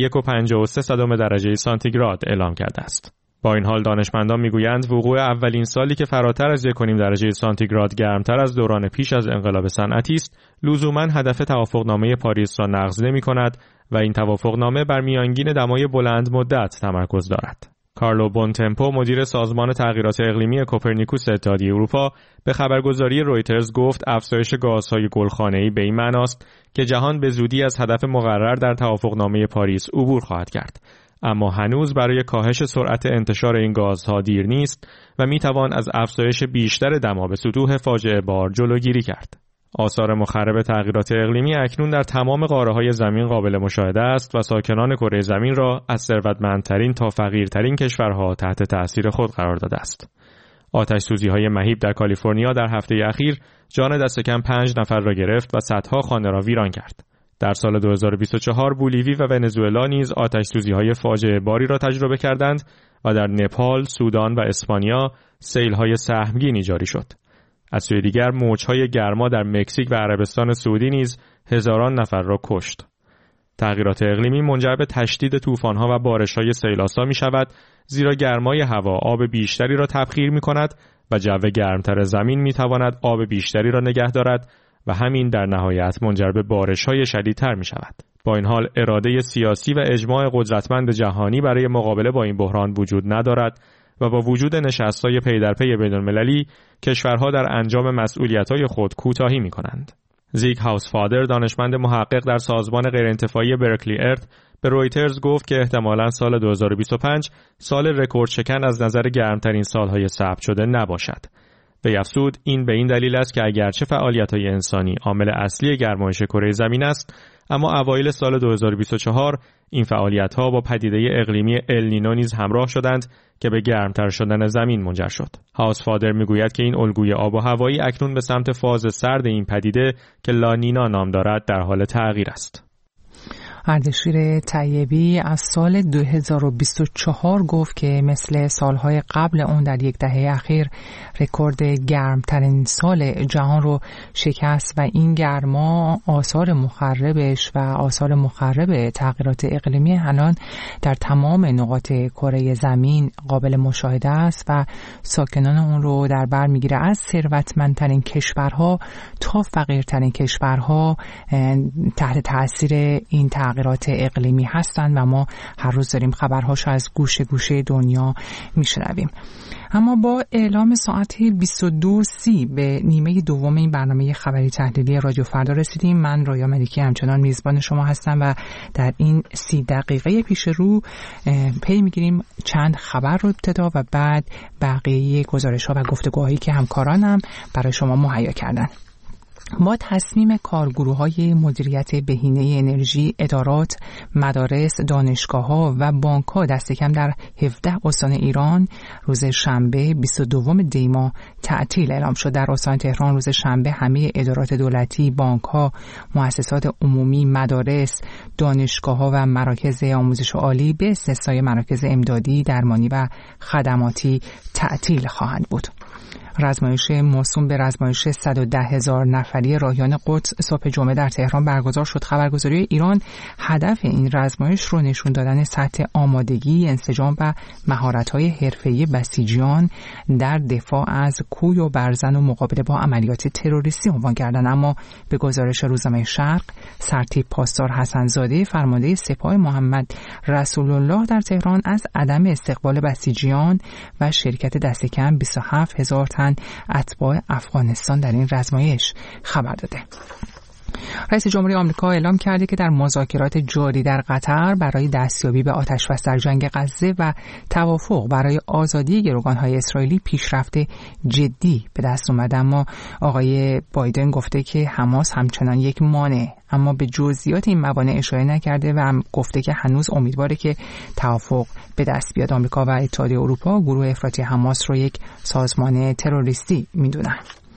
1.53 درجه سانتیگراد اعلام کرده است. با این حال دانشمندان میگویند وقوع اولین سالی که فراتر از 1.5 درجه سانتیگراد گرمتر از دوران پیش از انقلاب صنعتی است، لزوماً هدف توافقنامه پاریس را نقض نمی‌کند و این توافقنامه بر میانگین دمای بلند مدت تمرکز دارد. کارلو بونتمپو مدیر سازمان تغییرات اقلیمی کوپرنیکوس اتحادیه اروپا به خبرگزاری رویترز گفت افزایش گازهای گلخانه‌ای به این معناست که جهان به زودی از هدف مقرر در توافقنامه پاریس عبور خواهد کرد. اما هنوز برای کاهش سرعت انتشار این گازها دیر نیست و میتوان از افزایش بیشتر دما به سطوح فاجعه بار جلوگیری کرد. آثار مخرب تغییرات اقلیمی اکنون در تمام قاره‌های زمین قابل مشاهده است و ساکنان کره زمین را از ثروتمندترین تا فقیرترین کشورها تحت تأثیر خود قرار داده است. آتش‌سوزی‌های مهیب در کالیفرنیا در هفته اخیر جان دست کم 5 نفر را گرفت و صدها خانه را ویران کرد. در سال 2024 بولیوی و ونزوئلا نیز آتش‌سوزی‌های فاجعه باری را تجربه کردند و در نپال، سودان و اسپانیا سیل‌های سهمگینی جاری شد. از سوی دیگر موج‌های گرما در مکزیک و عربستان سعودی نیز هزاران نفر را کشت. تغییرات اقلیمی منجر به تشدید طوفان‌ها و بارش‌های سیل‌آسا می‌شود، زیرا گرمای هوا آب بیشتری را تبخیر می‌کند و جو گرمتر زمین می‌تواند آب بیشتری را نگه دارد و همین در نهایت منجر به بارش‌های شدیدتر می‌شود. با این حال اراده سیاسی و اجماع قدرتمند جهانی برای مقابله با این بحران وجود ندارد و با وجود نشست‌های پی در پی بین‌المللی کشورها در انجام مسئولیت‌های خود کوتاهی می‌کنند. زیگ هاوسفادر، دانشمند محقق در سازمان غیرانتفاعی برکلی ارت، به رویترز گفت که احتمالاً سال 2025 سال رکورد شکن از نظر گرمترین سالهای ثبت شده نباشد. وی افزود این به این دلیل است که اگرچه فعالیت‌های انسانی عامل اصلی گرمایش کره زمین است، اما اوایل سال 2024 این فعالیت‌ها با پدیده اقلیمی النینو نیز همراه شدند که به گرمتر شدن زمین منجر شد. هاوسفادر میگوید که این الگوی آب و هوایی اکنون به سمت فاز سرد این پدیده که لانینا نام دارد در حال تغییر است. اردشیر طیبی از سال 2024 گفت که مثل سالهای قبل اون در یک دهه اخیر رکورد گرمترین سال جهان رو شکست و این گرما آثار مخربش و آثار مخرب تغییرات اقلیمی الان در تمام نقاط کره زمین قابل مشاهده است و ساکنان اون رو در بر میگیره. از ثروتمندترین کشورها تا فقیرترین کشورها تحت تاثیر این تغییرات اقلیمی هستند و ما هر روز داریم خبرهاش از گوشه گوشه دنیا میشنویم. اما با اعلام ساعت 22:30 به نیمه دوم این برنامه خبری تحلیلی رادیو فردا رسیدیم. من رویا ملیکی همچنان میزبان شما هستم و در این 30 دقیقه پیش رو پی میگیریم چند خبر رو ابتدا و بعد بقیه گزارش‌ها و گفتگوهایی که همکارانم برای شما مهیا کردن. با تصمیم کارگروه‌های مدیریت بهینه انرژی، ادارات، مدارس، دانشگاه‌ها و بانک‌ها دست کم در 17 استان ایران روز شنبه 22 دی ماه تعطیل اعلام شد. در استان تهران روز شنبه همه ادارات دولتی، بانک‌ها، مؤسسات عمومی، مدارس، دانشگاه‌ها و مراکز آموزش عالی به استثنای مراکز امدادی، درمانی و خدماتی تعطیل خواهند بود. رزمایش موسوم به رزمایش 110,000 نفری راهیان قدس صبح جمعه در تهران برگزار شد. خبرگزاری ایران هدف این رزمایش رو نشون دادن سطح آمادگی، انسجام و مهارت‌های حرفه‌ای بسیجیان در دفاع از کوی و برزن و مقابله با عملیات تروریستی عنوان کردن. اما به گزارش روزنامه شرق، سرتیپ پاسدار حسن‌زاده فرمانده سپاه محمد رسول الله در تهران از عدم استقبال بسیجیان و شرکت دست کم 27,000 تن اتباع افغانستان در این رزمایش خبر داده. رئیس جمهوری آمریکا اعلام کرده که در مذاکرات جاری در قطر برای دستیابی به آتش‌بس در جنگ غزه و توافق برای آزادی گروگان‌های اسرائیلی پیشرفت جدی به دست اومده، اما آقای بایدن گفته که حماس همچنان یک مانع، اما به جزئیات این موانع اشاره نکرده و هم گفته که هنوز امیدواره که توافق به دست بیاد. آمریکا و اتحادیه اروپا گروه افراطی حماس رو یک سازمان تروریستی میدونن.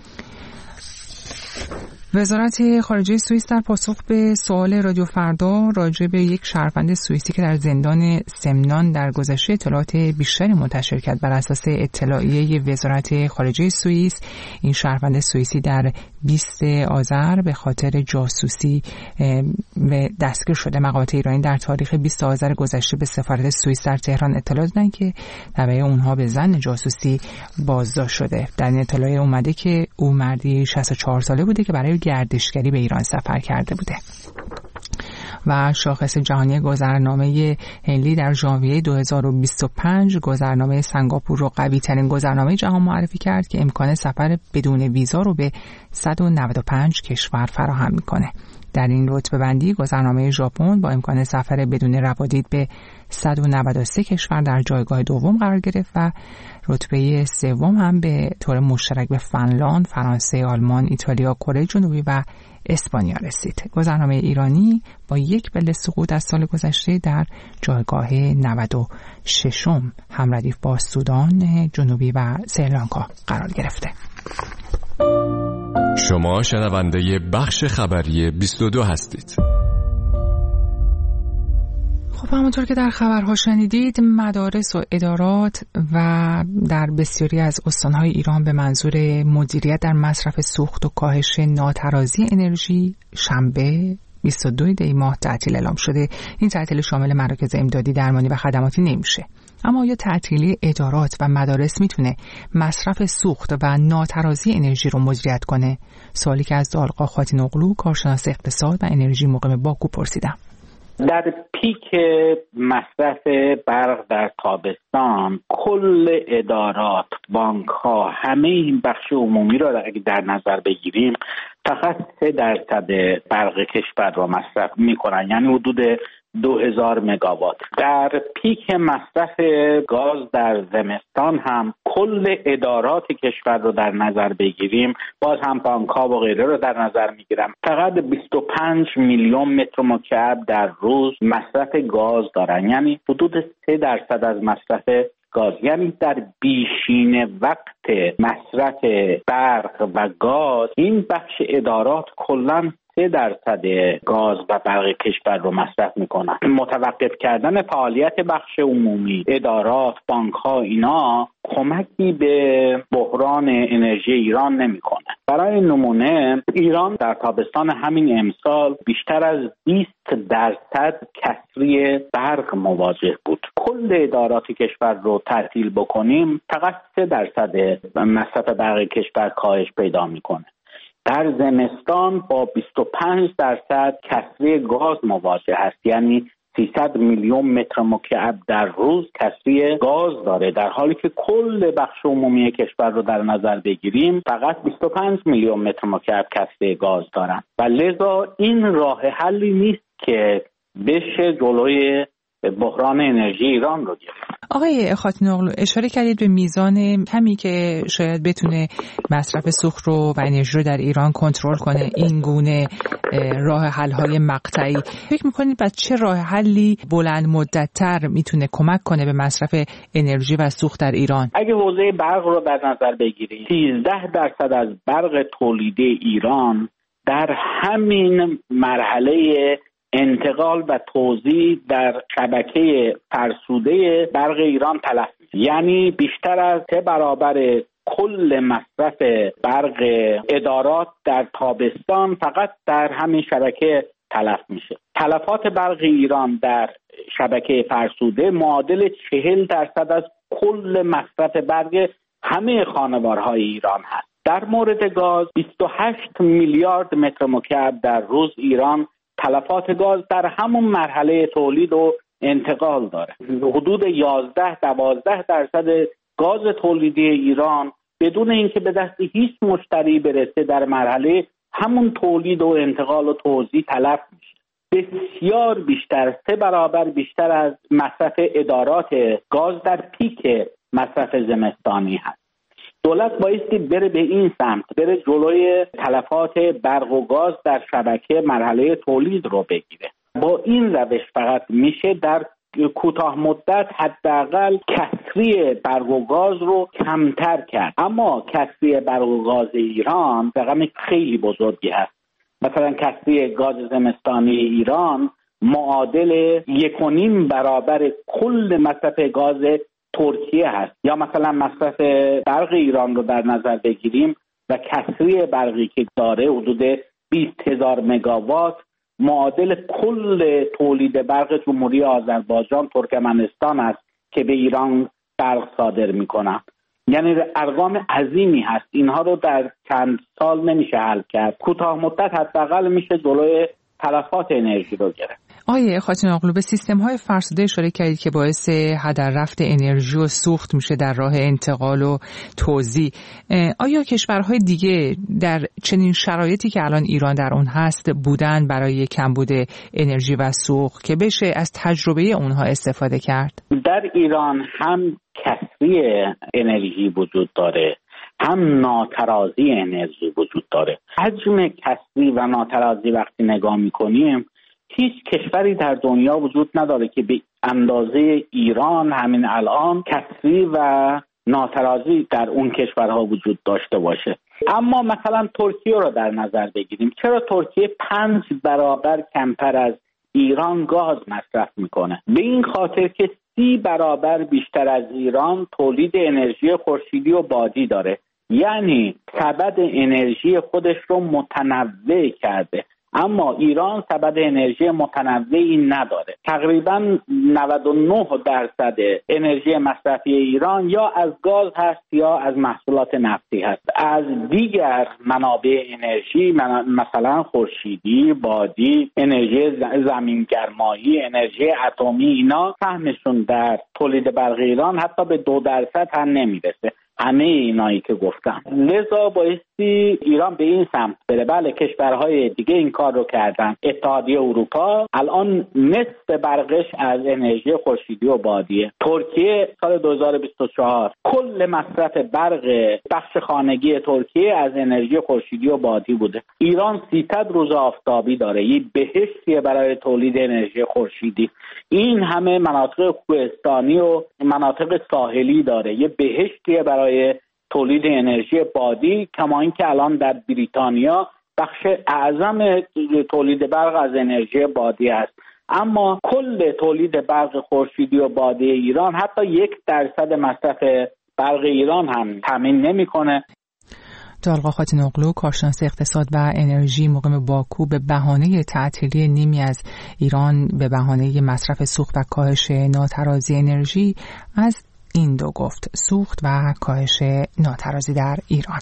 وزارت خارجه سوئیس در پاسخ به سوال رادیو فردا راجع به یک شهروند سوئیسی که در زندان سمنان در گذشته اطلاعات بیشتری منتشر کرد، بر اساس اطلاعیه وزارت خارجه سوئیس این شهروند سوئیسی در 20 آذر به خاطر جاسوسی دستگیر شده. مقامات ایرانی در تاریخ 20 آذر گذشته به سفارت سوئیس در تهران اطلاع دادن که نوه اونها به ظن جاسوسی بازداشت شده. در این اطلاعیه اومده که او مردی 64 ساله بوده که برای گردشگری به ایران سفر کرده بوده. و شاخص جهانی گذرنامه هنلی در ژانویه 2025 گذرنامه سنگاپور رو قوی ترین گذرنامه جهان معرفی کرد که امکان سفر بدون ویزا رو به 195 کشور فراهم میکنه. در این رتبه بندی گذرنامه ژاپن با امکان سفر بدون روادید به 193 کشور در جایگاه دوم قرار گرفت و رتبه سوم هم به طور مشترک به فنلاند، فرانسه، آلمان، ایتالیا، کره جنوبی و اسپانیا رسید. گذرنامه ایرانی با یک بله سقوط از سال گذشته در جایگاه 96 هم ردیف با سودان جنوبی و سریلانکا قرار گرفته. شما شنونده بخش خبری 22 هستید. خب همونطور که در خبرها شنیدید، مدارس و ادارات و در بسیاری از استانهای ایران به منظور مدیریت در مصرف سوخت و کاهش ناترازی انرژی شنبه 22 دی ماه تعطیل اعلام شده. این تعطیل شامل مراکز امدادی درمانی و خدماتی نمیشه. اما آیا تعطیلی ادارات و مدارس میتونه مصرف سوخت و ناترازی انرژی رو مدیریت کنه؟ سوالی که از دالقا خاتینوغلو کارشناس اقتصاد و انرژی مقیم باکو پرسیدم. در پیک مصرف برق در تابستان کل ادارات، بانک ها، همه این بخش عمومی را اگه در نظر بگیریم فقط 3% برق کشور را مصرف میکنن، یعنی حدود 2000 مگاوات. در پیک مصرف گاز در زمستان هم کل ادارات کشور رو در نظر بگیریم، باز هم بانک ها و غیره رو در نظر میگیرم، فقط 25 میلیون متر مکعب در روز مصرف گاز دارن، یعنی حدود 3% از مصرف گاز. یعنی در بیشین وقت مصرف برق و گاز این بخش ادارات کلاً 3% گاز و برق کشور رو مصرف میکنن. متوقف کردن فعالیت بخش عمومی، ادارات، بانک ها، اینا کمکی به بحران انرژی ایران نمیکنه. برای نمونه ایران در تابستان همین امسال بیشتر از 20% کسری برق مواجه بود. کل ادارات کشور رو تعطیل بکنیم فقط 3% مصرف برق کشور کاهش پیدا میکنه. در زمستان با 25% کسری گاز مواجه هست، یعنی 300 میلیون متر مکعب در روز کسری گاز داره، در حالی که کل بخش عمومی کشور رو در نظر بگیریم فقط 25 میلیون متر مکعب کسری گاز دارن و لذا این راه حلی نیست که بشه جلوی بحران انرژی ایران رو گرفت. آقای خاتینوغلو اشاره کردید به میزان کمی که شاید بتونه مصرف سوخت رو و انرژی رو در ایران کنترل کنه. این گونه راه حل‌های مقطعی فکر می‌کنید بعد چه راه حلی بلند مدت‌تر میتونه کمک کنه به مصرف انرژی و سوخت در ایران؟ اگه حوزه برق رو در نظر بگیریم 13% از برق تولیدی ایران در همین مرحله انتقال و توزیع در شبکه فرسوده برق ایران تلف میشه، یعنی بیشتر از 3 برابر کل مصرف برق ادارات در تابستان فقط در همین شبکه تلف میشه. تلفات برق ایران در شبکه فرسوده معادل 40% از کل مصرف برق همه خانوارهای ایران هست. در مورد گاز 28 میلیارد متر مکعب در روز ایران تلفات گاز در همون مرحله تولید و انتقال داره. حدود 11-12% گاز تولیدی ایران بدون اینکه به دست هیچ مشتری برسه در مرحله همون تولید و انتقال و توزیع تلف میشه. بسیار بیشتر، 3 برابر بیشتر از مصرف ادارات گاز در پیک مصرف زمستانی هست. دولت بایستی بره به این سمت، بره جلوی تلفات برق و گاز در شبکه مرحله تولید رو بگیره. با این روش فقط میشه در کوتاه مدت حداقل کسری برق و گاز رو کمتر کرد. اما کسری برق و گاز ایران رقم خیلی بزرگی هست. مثلا کسری گاز زمستانی ایران معادل 1.5 برابر کل مصرف گاز ترکیه هست. یا مثلا مصرف برق ایران رو در نظر بگیریم و کسری برقی که داره حدود 20,000 مگاوات معادل کل تولید برق جمهوری آذربایجان، ترکمنستان است که به ایران برق صادر میکنن. یعنی ارقام عظیمی هست. اینها رو در چند سال نمیشه حل کرد. کوتاه مدت حداقل میشه جلوی تلفات انرژی رو گرفت. آقای خاتینوغلو به سیستم‌های فرسوده اشاره کردید که باعث هدر رفت انرژی و سوخت میشه در راه انتقال و توزیع. آیا کشورهای دیگه در چنین شرایطی که الان ایران در اون هست بودن برای کمبود انرژی و سوخت که بشه از تجربه اونها استفاده کرد؟ در ایران هم کسری انرژی وجود داره، هم ناترازی انرژی وجود داره. حجم کسری و ناترازی وقتی نگاه میکنیم هیچ کشوری در دنیا وجود نداره که به اندازه ایران همین الان کسری و ناترازی در اون کشورها وجود داشته باشه. اما مثلا ترکیه رو در نظر بگیریم. چرا ترکیه 5 برابر کمتر از ایران گاز مصرف میکنه؟ به این خاطر که 30 برابر بیشتر از ایران تولید انرژی خورشیدی و بادی داره، یعنی سبد انرژی خودش رو متنوع کرده. اما ایران سبد انرژی متنوعی نداره. تقریبا 99% انرژی مصرفی ایران یا از گاز هست یا از محصولات نفتی هست. از دیگر منابع انرژی مثلا خورشیدی، بادی، انرژی زمینگرمایی، انرژی اتمی، اینا سهمشون در تولید برق ایران حتی به 2% هم نمیرسه. همه اینایی که گفتم. لذا بایستی ایران به این سمت بره. بله کشورهای دیگه این کار رو کردن. اتحادیه اروپا الان نصف برقش از انرژی خورشیدی و بادیه. ترکیه سال 2024 کل مصرف برق بخش خانگی ترکیه از انرژی خورشیدی و بادی بوده. ایران 300 روز آفتابی داره. یه بهشتیه برای تولید انرژی خورشیدی. این همه مناطق کوهستانی و مناطق ساحلی داره. یه بهشتیه برای تولید انرژی بادی، کما اینکه الان در بریتانیا بخش اعظم تولید برق از انرژی بادی است. اما کل تولید برق خورشیدی و بادی ایران حتی 1% مصرف برق ایران هم تامین نمیکنه. دالقا خاتینوغلو، کارشناس اقتصاد و انرژی مقیم باکو، به بهانه تعطیلی نیمی از ایران به بهانه مصرف سوخت و کاهش ناترازی انرژی از این دو گفت: سوخت و کاهش ناترازی در ایران.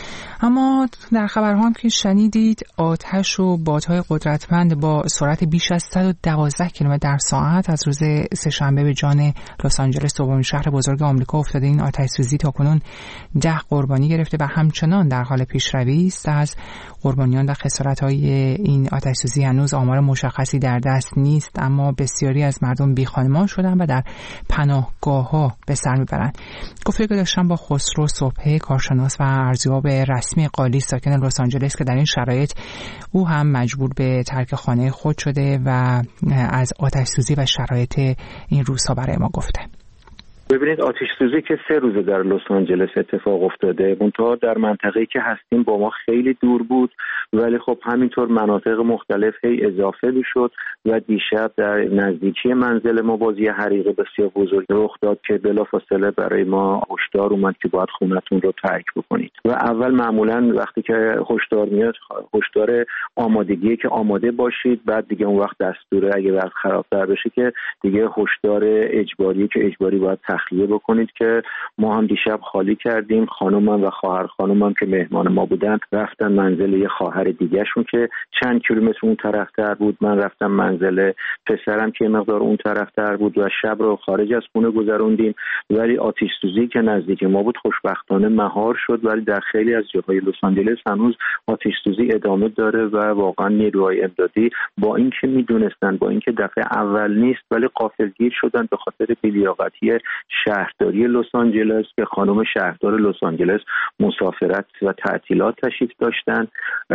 اما در خبرها هم که شنیدید، آتش و بادهای قدرتمند با سرعت بیش از 112 کیلومتر در ساعت از روز سه‌شنبه به جان لس آنجلس، دومین شهر بزرگ آمریکا، افتاده. این آتش سوزی تاکنون 10 قربانی گرفته و همچنان در حال پیشروی است. از قربانیان و خسارت‌های این آتش سوزی هنوز آمار مشخصی در دست نیست، اما بسیاری از مردم بی‌خانمان شدند و در پناهگاه‌ها به سر می‌برند. گفتگو داشتم با خسرو صبحی، کارشناس و ارزیاب رسمی قالی ساکن لس آنجلس، که در این شرایط او هم مجبور به ترک خانه خود شده و از آتش سوزی و شرایط این روزها برای ما گفته. ببینید، آتش سوزی که 3 روزه در لس آنجلس اتفاق افتاده، منتها در منطقه‌ای که هستیم با ما خیلی دور بود، ولی خب همینطور مناطق مختلف هی اضافه میشد و دیشب در نزدیکی منزل ما باز یه حریق بسیار بزرگ رخ داد که بلافاصله برای ما هشدار اومد که باید خونتون رو ترک بکنید. و اول معمولا وقتی که هشدار میاد، هشدار آمادگیه که آماده باشید، بعد دیگه اون وقت دستوره اگه وقت خرابتر بشه که دیگه هشدار اجباری که اجباری باید تخلیه بکنید، که ما هم دیشب خالی کردیم. خانومم و خواهر خانومم که مهمان ما بودن رفتن منزل یه خواهر دیگه‌شون که چند کیلومتر اون طرفتر بود. من رفتم منزل پسرم که مقدار اون طرفتر بود و شب رو خارج از خونه گذروندیم. ولی آتش سوزی که نزدیک ما بود خوشبختانه مهار شد، ولی در خیلی از جاهای لس آنجلس هنوز آتش سوزی ادامه داره و واقعا نیروهای امدادی با اینکه میدونستن، با اینکه دفعه اول نیست، ولی غافلگیر شدن به خاطر بی‌لیاقتی شهرداری لس آنجلس که خانم شهردار لس آنجلس مسافرت و تعطیلات تشریف داشتن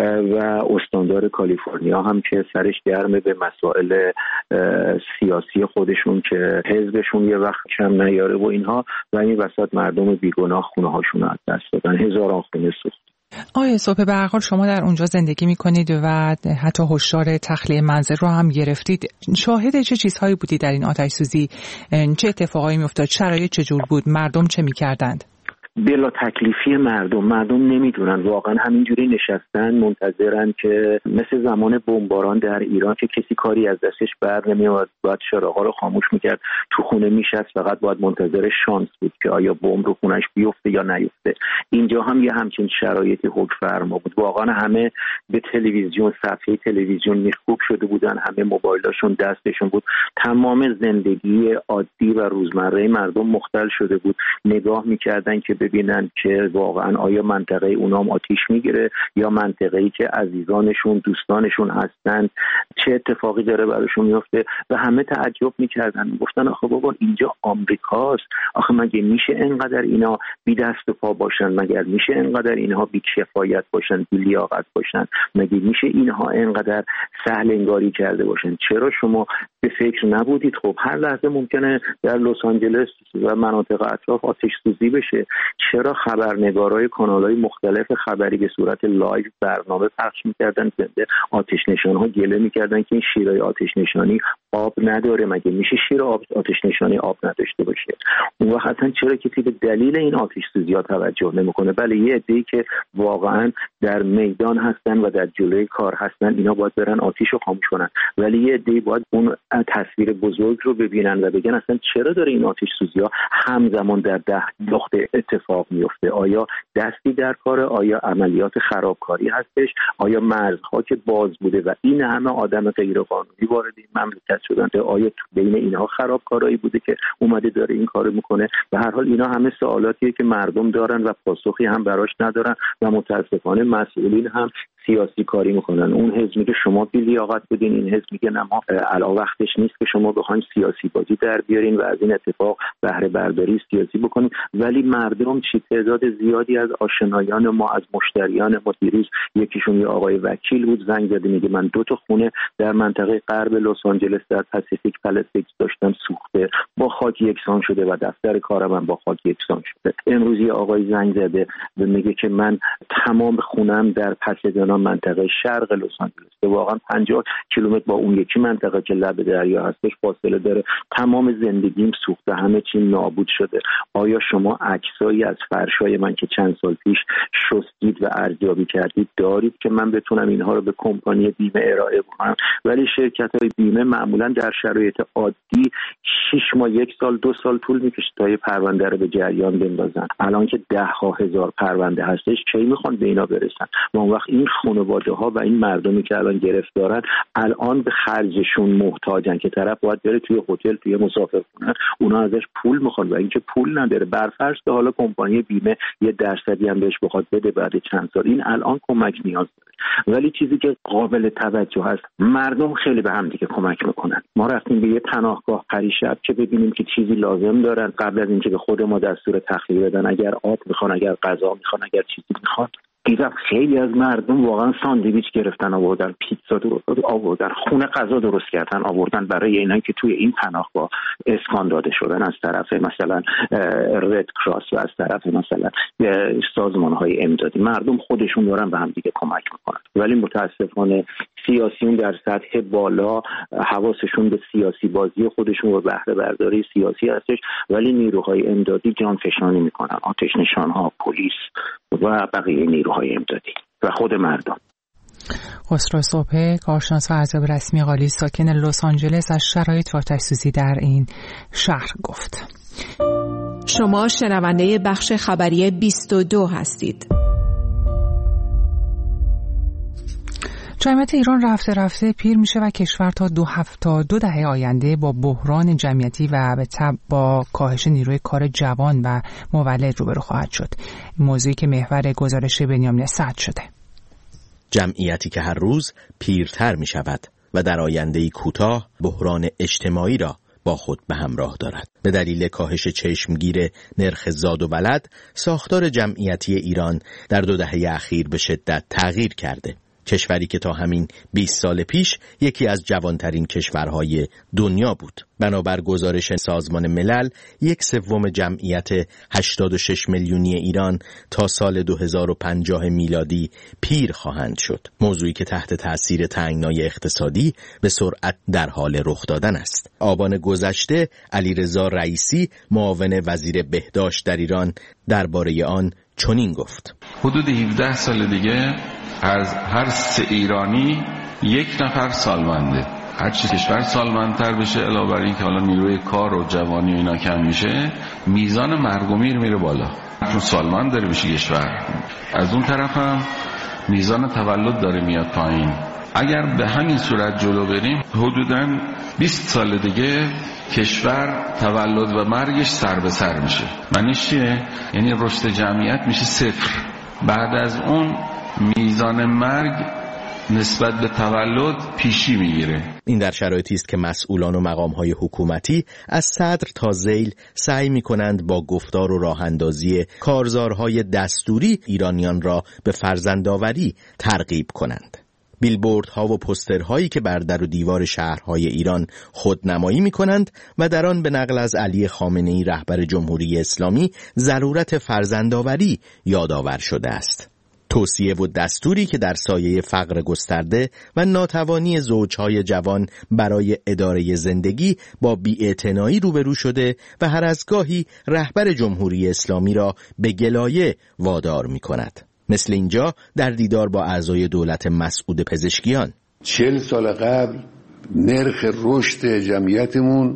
و استاندار کالیفرنیا هم که سرش گرمه به مسائل سیاسی خودشون که حزبشون یه وقت کم نیاره و اینها، و این وسط مردم بیگناه خونه هاشون از دست دادن. هزاران خونه سوخت. آقای صبحی، به هر حال شما در اونجا زندگی میکنید و حتی هشدار تخلیه منزل رو هم گرفتید. شاهد چه چیزهایی بودی در این آتش سوزی؟ چه اتفاقایی میافتاد؟ شرایط چجور بود؟ مردم چه میکردند؟ بلا تکلیفی مردم نمیدونن، واقعا همینجوری نشستن منتظرن که مثل زمان بمباران در ایران که کسی کاری از دستش بر نمیاد، باید چراغا رو خاموش میکرد، تو خونه میشست، فقط باید منتظر شانس بود که آیا بمب رو خونش بیفته یا نیفته. اینجا هم یه همچین شرایطی حکم فرما بود. واقعا همه به تلویزیون، صفحه تلویزیون میخکوب شده بودن، همه موبایلاشون دستشون بود، تمام زندگی عادی و روزمره مردم مختل شده بود. نگاه میکردن که ببینن که واقعا آیا منطقه اونام آتیش میگیره یا منطقه‌ای که عزیزانشون، دوستانشون هستن چه اتفاقی داره براشون میفته. و همه تعجب میکردن، گفتن آخه بابا اینجا آمریکاست، آخه مگه میشه اینقدر اینا بی دست و پا باشن؟ مگر میشه اینقدر اینها بی کفایت باشن، بی لیاقت باشن؟ مگه میشه اینها اینقدر سهل انگاری کرده باشن؟ چرا شما به فکر نبودید خب هر لحظه ممکنه در لس آنجلس و مناطق اطراف آتش سوزی بشه؟ چرا خبرنگارای کانال‌های مختلف خبری به صورت لایو برنامه پخش می‌کردن، زنده آتش نشان‌ها گله می‌کردن که این شیرای آتش نشانی آب نداره؟ مگه میشه شیر آتش نشانی آب نداشته باشه؟ اون وقت اصلا چرا کسی به دلیل این آتش سوزی‌ها توجه نمیکنه؟ بله یه عده‌ای که واقعا در میدان هستن و در جلوی کار هستن اینا باید برن آتش رو خاموش کنن، ولی یه عده‌ای باید اون تصویر بزرگ رو ببینن و بگن اصلا چرا داره این آتش سوزی‌ها همزمان در 10 نقطه اتفاق میفته؟ آیا دستی در کاره؟ آیا عملیات خرابکاری هستش؟ آیا مرزها که باز بوده و این همه آدم غیرقانونی وارد این مملکت شدن؟ آیا تو بین اینها خرابکارایی بوده که اومده داره این کارو میکنه؟ به هر حال اینا همه سوالاتیه که مردم دارن و پاسخی هم براش ندارن و متاسفانه مسئولین هم سیاسی کاری میکنن. اون حزب میگه شما بی‌لیاقت بودین، این حزب میگه نه ما الان وقتش نیست که شما بخواید سیاسی بازی در بیارین و از این اتفاق بهره برداری سیاسی بکنین. ولی مردم چی تعداد زیادی از آشنایان ما، از مشتریان ما، دیروز یکیشون یه آقای وکیل بود زنگ زده میگه من 2 تا خونه در منطقه غرب لس آنجلس در پاسیفیک پالیسیدز داشتم سوخته، با خاک یکسان شده و دفتر کارم هم با خاک یکسان شده. امروز یه آقای زنگ زده میگه که من تمام خونم در پاسیدنا منطقه شرق لس آنجلس، واقعا 50 کیلومتر با اون یکی منطقه که لب دریا هستش فاصله داره، تمام زندگیم سوخته، همه چی نابود شده. آیا شما عکسایی از فرشای من که چند سال پیش شستید و ارزیابی کردید دارید که من بتونم اینها رو به کمپانی بیمه ارائه بدم؟ ولی شرکت‌های بیمه معمولا در شرایط عادی 6 ماه، 1 سال، 2 سال طول میکشه تا یه پرونده رو به جریان بندازن. الان که 10,000 پرونده هستش کی میخوان به اینا برسن؟ و اون وقت این خانواده‌ها و این مردمی که الان گرفتارن الان به خرجشون محتاجن که طرف باید بره توی هتل، توی مسافرخونه، اونا ازش پول میخوان و اینکه پول نداره. برفرض که حالا کمپانی بیمه یه درصدی هم بهش بخواد بده بعد چند سال، این الان کمک نیاز داره. ولی چیزی که قابل توجه هست، مردم خیلی به هم دیگه کمک میکنن. ما رفتیم به یه پناهگاه پریشب که ببینیم که چیزی لازم دارن قبل از اینکه به خود ما دستور تخلیه بدن، اگر آب میخوان، اگر غذا میخوان، اگر چیزی میخوان. دیدم خیلی از مردم واقعا ساندویچ گرفتن آوردن، پیتزا آوردن، خونه غذا درست کردن آوردن برای اینایی که توی این پناهگاه اسکان داده شدن از طرف مثلا رد کراس و از طرف مثلا سازمان‌های امدادی. مردم خودشون دارن به هم دیگه کمک میکنن، ولی متاسفانه سیاسیون در سطح بالا حواسشون به سیاسی بازی خودشون و بهره برداری سیاسی هستش، ولی نیروهای امدادی جانفشانی میکنن، آتش نشان‌ها، پلیس و بقیه نیروهای امدادی و خود مردم. خسرو صبحی، کارشناس و ارزیاب رسمی قالی ساکن لس آنجلس، از شرایط آتش‌سوزی در این شهر گفت. شما شنونده بخش خبری 22 هستید. جمعیت ایران رفته رفته پیر میشه و کشور تا 2 دهه آینده با بحران جمعیتی و به تبع با کاهش نیروی کار جوان و مولد روبرو خواهد شد. موضوعی که محور گزارش بنیامین اسعد شده. جمعیتی که هر روز پیرتر می شود و در آینده‌ای کوتاه بحران اجتماعی را با خود به همراه دارد. به دلیل کاهش چشمگیر نرخ زاد و ولد، ساختار جمعیتی ایران در 2 دهه اخیر به شدت تغییر کرده. کشوری که تا همین 20 سال پیش یکی از جوانترین کشورهای دنیا بود. بنابر گزارش سازمان ملل، 1/3 جمعیت 86 میلیونی ایران تا سال 2050 میلادی پیر خواهند شد. موضوعی که تحت تأثیر تنگنای اقتصادی به سرعت در حال رخ دادن است. آبان گذشته علیرضا رئیسی، معاون وزیر بهداشت در ایران، درباره آن چنین گفت: حدود 17 سال دیگه از هر 3 ایرانی 1 نفر سالمنده. هر چی کشور سالمندتر بشه، علاوه بر این که حالا نیروی کار و جوانی و اینا کم میشه، میزان مرگ و میر میره بالا، چون سالمند داره بشه کشور. از اون طرف هم میزان تولد داره میاد پایین. اگر به همین صورت جلو بریم، حدوداً 20 سال دیگه کشور تولد و مرگش سر به سر میشه. معنیش چیه؟ یعنی رشد جمعیت میشه 0. بعد از اون میزان مرگ نسبت به تولد پیشی میگیره. این در شرایطی است که مسئولان و مقام‌های حکومتی از صدر تا ذیل سعی می‌کنند با گفتار و راه‌اندازی کارزارهای دستوری ایرانیان را به فرزندآوری ترغیب کنند. بیلبوردها و پوسترهایی که بر در و دیوار شهرهای ایران خودنمایی می‌کنند و در آن به نقل از علی خامنه‌ای رهبر جمهوری اسلامی ضرورت فرزندآوری یادآور شده است. توصیه و دستوری که در سایه فقر گسترده و ناتوانی زوجهای جوان برای اداره زندگی با بی‌اعتنایی روبرو شده و هر از گاهی رهبر جمهوری اسلامی را به گلایه وادار می کند. مثل اینجا در دیدار با اعضای دولت مسعود پزشکیان. 40 سال قبل نرخ رشد جمعیتمون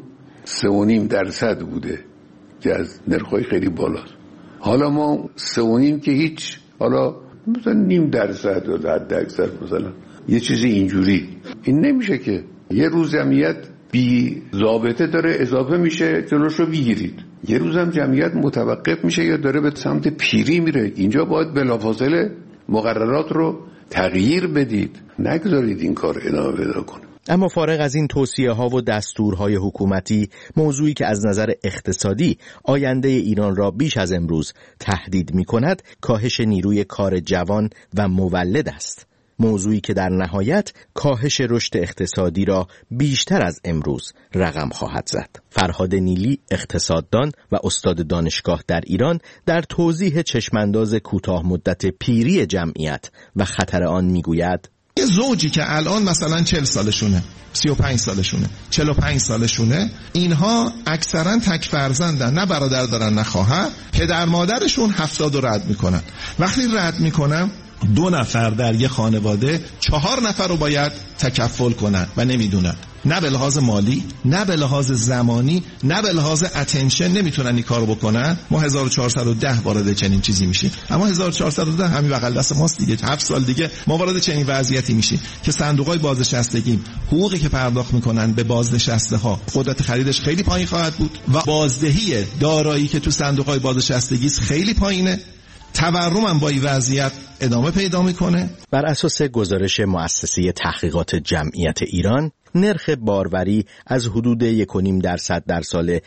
3.5% بوده که از نرخ‌های خیلی بالاست. حالا ما 3.5 که هیچ، حالا مثلا 0.5% یا حد اکثر مثلا یه چیزی اینجوری. این نمیشه که یه روز جمعیت بی ضابطه داره اضافه میشه جلوش رو بگیرید، یه روز هم جمعیت متوقف میشه یا داره به سمت پیری میره. اینجا باید بلافاصله مقررات رو تغییر بدید، نگذارید این کار ادامه پیدا کنه. اما فارغ از این توصیه ها و دستورهای حکومتی، موضوعی که از نظر اقتصادی آینده ایران را بیش از امروز تهدید می کند، کاهش نیروی کار جوان و مولد است. موضوعی که در نهایت کاهش رشد اقتصادی را بیشتر از امروز رقم خواهد زد. فرهاد نیلی، اقتصاددان و استاد دانشگاه در ایران، در توضیح چشمانداز کوتاه مدت پیری جمعیت و خطر آن میگوید: یه زوجی که الان مثلا 40 سالشونه، 35 سالشونه، 45 سالشونه، اینها اکثرا تک فرزندن، نه برادر دارن نه خواهر. پدر مادرشون 70 رو رد میکنن. وقتی رد میکنن 2 نفر در یه خانواده 4 نفر رو باید تکفل کنن و نمیدونن، نه به لحاظ مالی، نه به لحاظ زمانی، نه به لحاظ اتنشن نمیتونن این کارو بکنن. ما 1410 وارد چنین چیزی میشیم، اما 1410 همین بغل دست ماست دیگه. 7 سال دیگه ما وارد چنین وضعیتی میشیم که صندوق‌های بازنشستگی، حقوقی که پرداخت میکنن به بازنشسته ها، قدرت خریدش خیلی پایین خواهد بود و بازدهی دارایی که تو صندوق‌های بازنشستگی خیلی پایینه. تورم هم با این وضعیت ادامه پیدا میکنه. بر اساس گزارش مؤسسه تحقیقات جمعیت ایران، نرخ باروری از حدود 1.5% در سال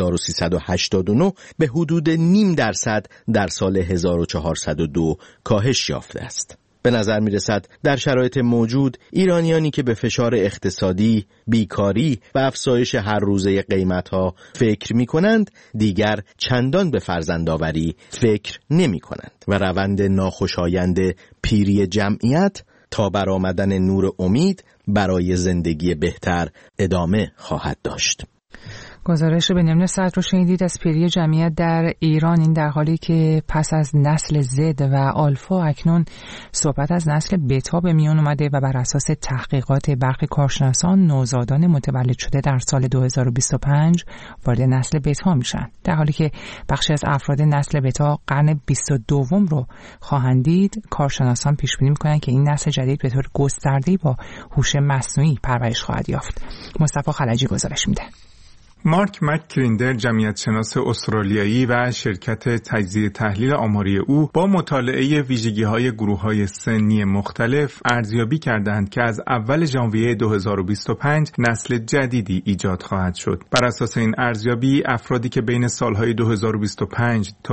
1389 به حدود 0.5% در سال 1402 کاهش یافته است. به نظر می رسد در شرایط موجود ایرانیانی که به فشار اقتصادی، بیکاری و افزایش هر روزه قیمت‌ها فکر می کنند، دیگر چندان به فرزندآوری فکر نمی کنند و روند ناخوشایند پیری جمعیت تا برآمدن نور امید برای زندگی بهتر ادامه خواهد داشت. گزارش بنیامین صدر رو شنیدید از پیری جمعیت در ایران. این در حالی که پس از نسل زد و آلفا اکنون صحبت از نسل بتا به میان اومده و بر اساس تحقیقات برخی کارشناسان نوزادان متولد شده در سال 2025 وارد نسل بتا میشن، در حالی که بخشی از افراد نسل بتا قرن 22 رو خواهند دید. کارشناسان پیش بینی میکنن که این نسل جدید به طور گسترده‌ای با هوش مصنوعی پرورش خواهد یافت. مصطفی خلجی گزارش میده. مارک مک‌کریندل، جمعیت‌شناس استرالیایی و شرکت تجزیه تحلیل آماری او، با مطالعه ویژگی‌های گروه‌های سنی مختلف ارزیابی کردند که از اول ژانویه 2025 نسل جدیدی ایجاد خواهد شد. بر اساس این ارزیابی، افرادی که بین سال‌های 2025 تا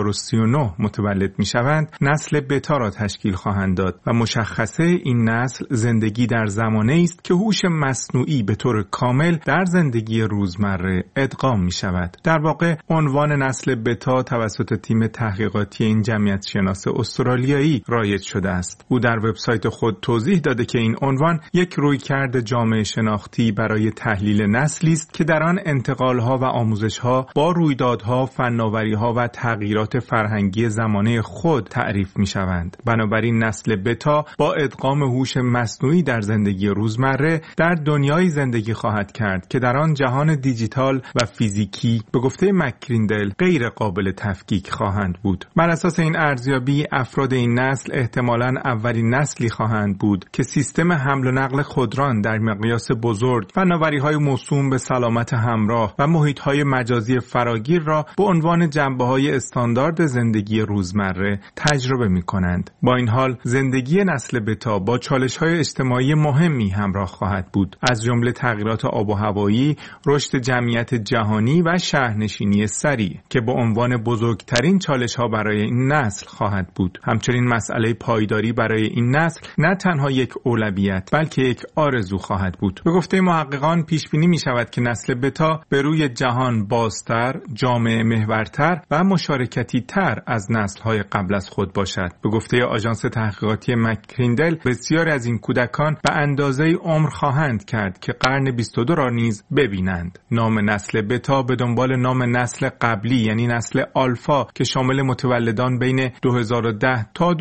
2039 متولد می‌شوند، نسل بتا را تشکیل خواهند داد و مشخصه این نسل زندگی در زمانه‌ای است که هوش مصنوعی به طور کامل در زندگی روزمره ادغام می شود. در واقع عنوان نسل بتا توسط تیم تحقیقاتی این جمعیت شناس استرالیایی رایج شده است. او در وبسایت خود توضیح داده که این عنوان یک رویکرد جامعه شناختی برای تحلیل نسلی است که در آن انتقال‌ها و آموزش‌ها با رویدادها، فناوری‌ها و تغییرات فرهنگی زمانه خود تعریف می شوند. بنابراین نسل بتا با ادغام هوش مصنوعی در زندگی روزمره در دنیایی زندگی خواهد کرد که در آن جهان دیجیتال و فیزیکی به گفته مک‌کریندل غیر قابل تفکیک خواهند بود. بر اساس این ارزیابی، افراد این نسل احتمالاً اولین نسلی خواهند بود که سیستم حمل و نقل خودران در مقیاس بزرگ، فناوری‌های موسوم به سلامت همراه و محیط‌های مجازی فراگیر را به عنوان جنبه‌های استاندارد زندگی روزمره تجربه می‌کنند. با این حال، زندگی نسل بتا با چالش‌های اجتماعی مهمی همراه خواهد بود، از جمله تغییرات آب و هوایی، رشد جمعیت جهانی و شهرنشینی سریع که به عنوان بزرگترین چالش‌ها برای این نسل خواهد بود. همچنین مسئله پایداری برای این نسل نه تنها یک اولویت بلکه یک آرزو خواهد بود. به گفته محققان پیش بینی می‌شود که نسل بتا به روی جهان بازتر، جامعه محورتر و مشارکتی تر از نسل‌های قبل از خود باشد. به گفته آژانس تحقیقاتی مک‌کریندل بسیار از این کودکان به اندازه عمر خواهند کرد که قرن 22 را نیز ببینند. نام نسل بتا به دنبال نام نسل قبلی یعنی نسل آلفا که شامل متولدان بین 2010 تا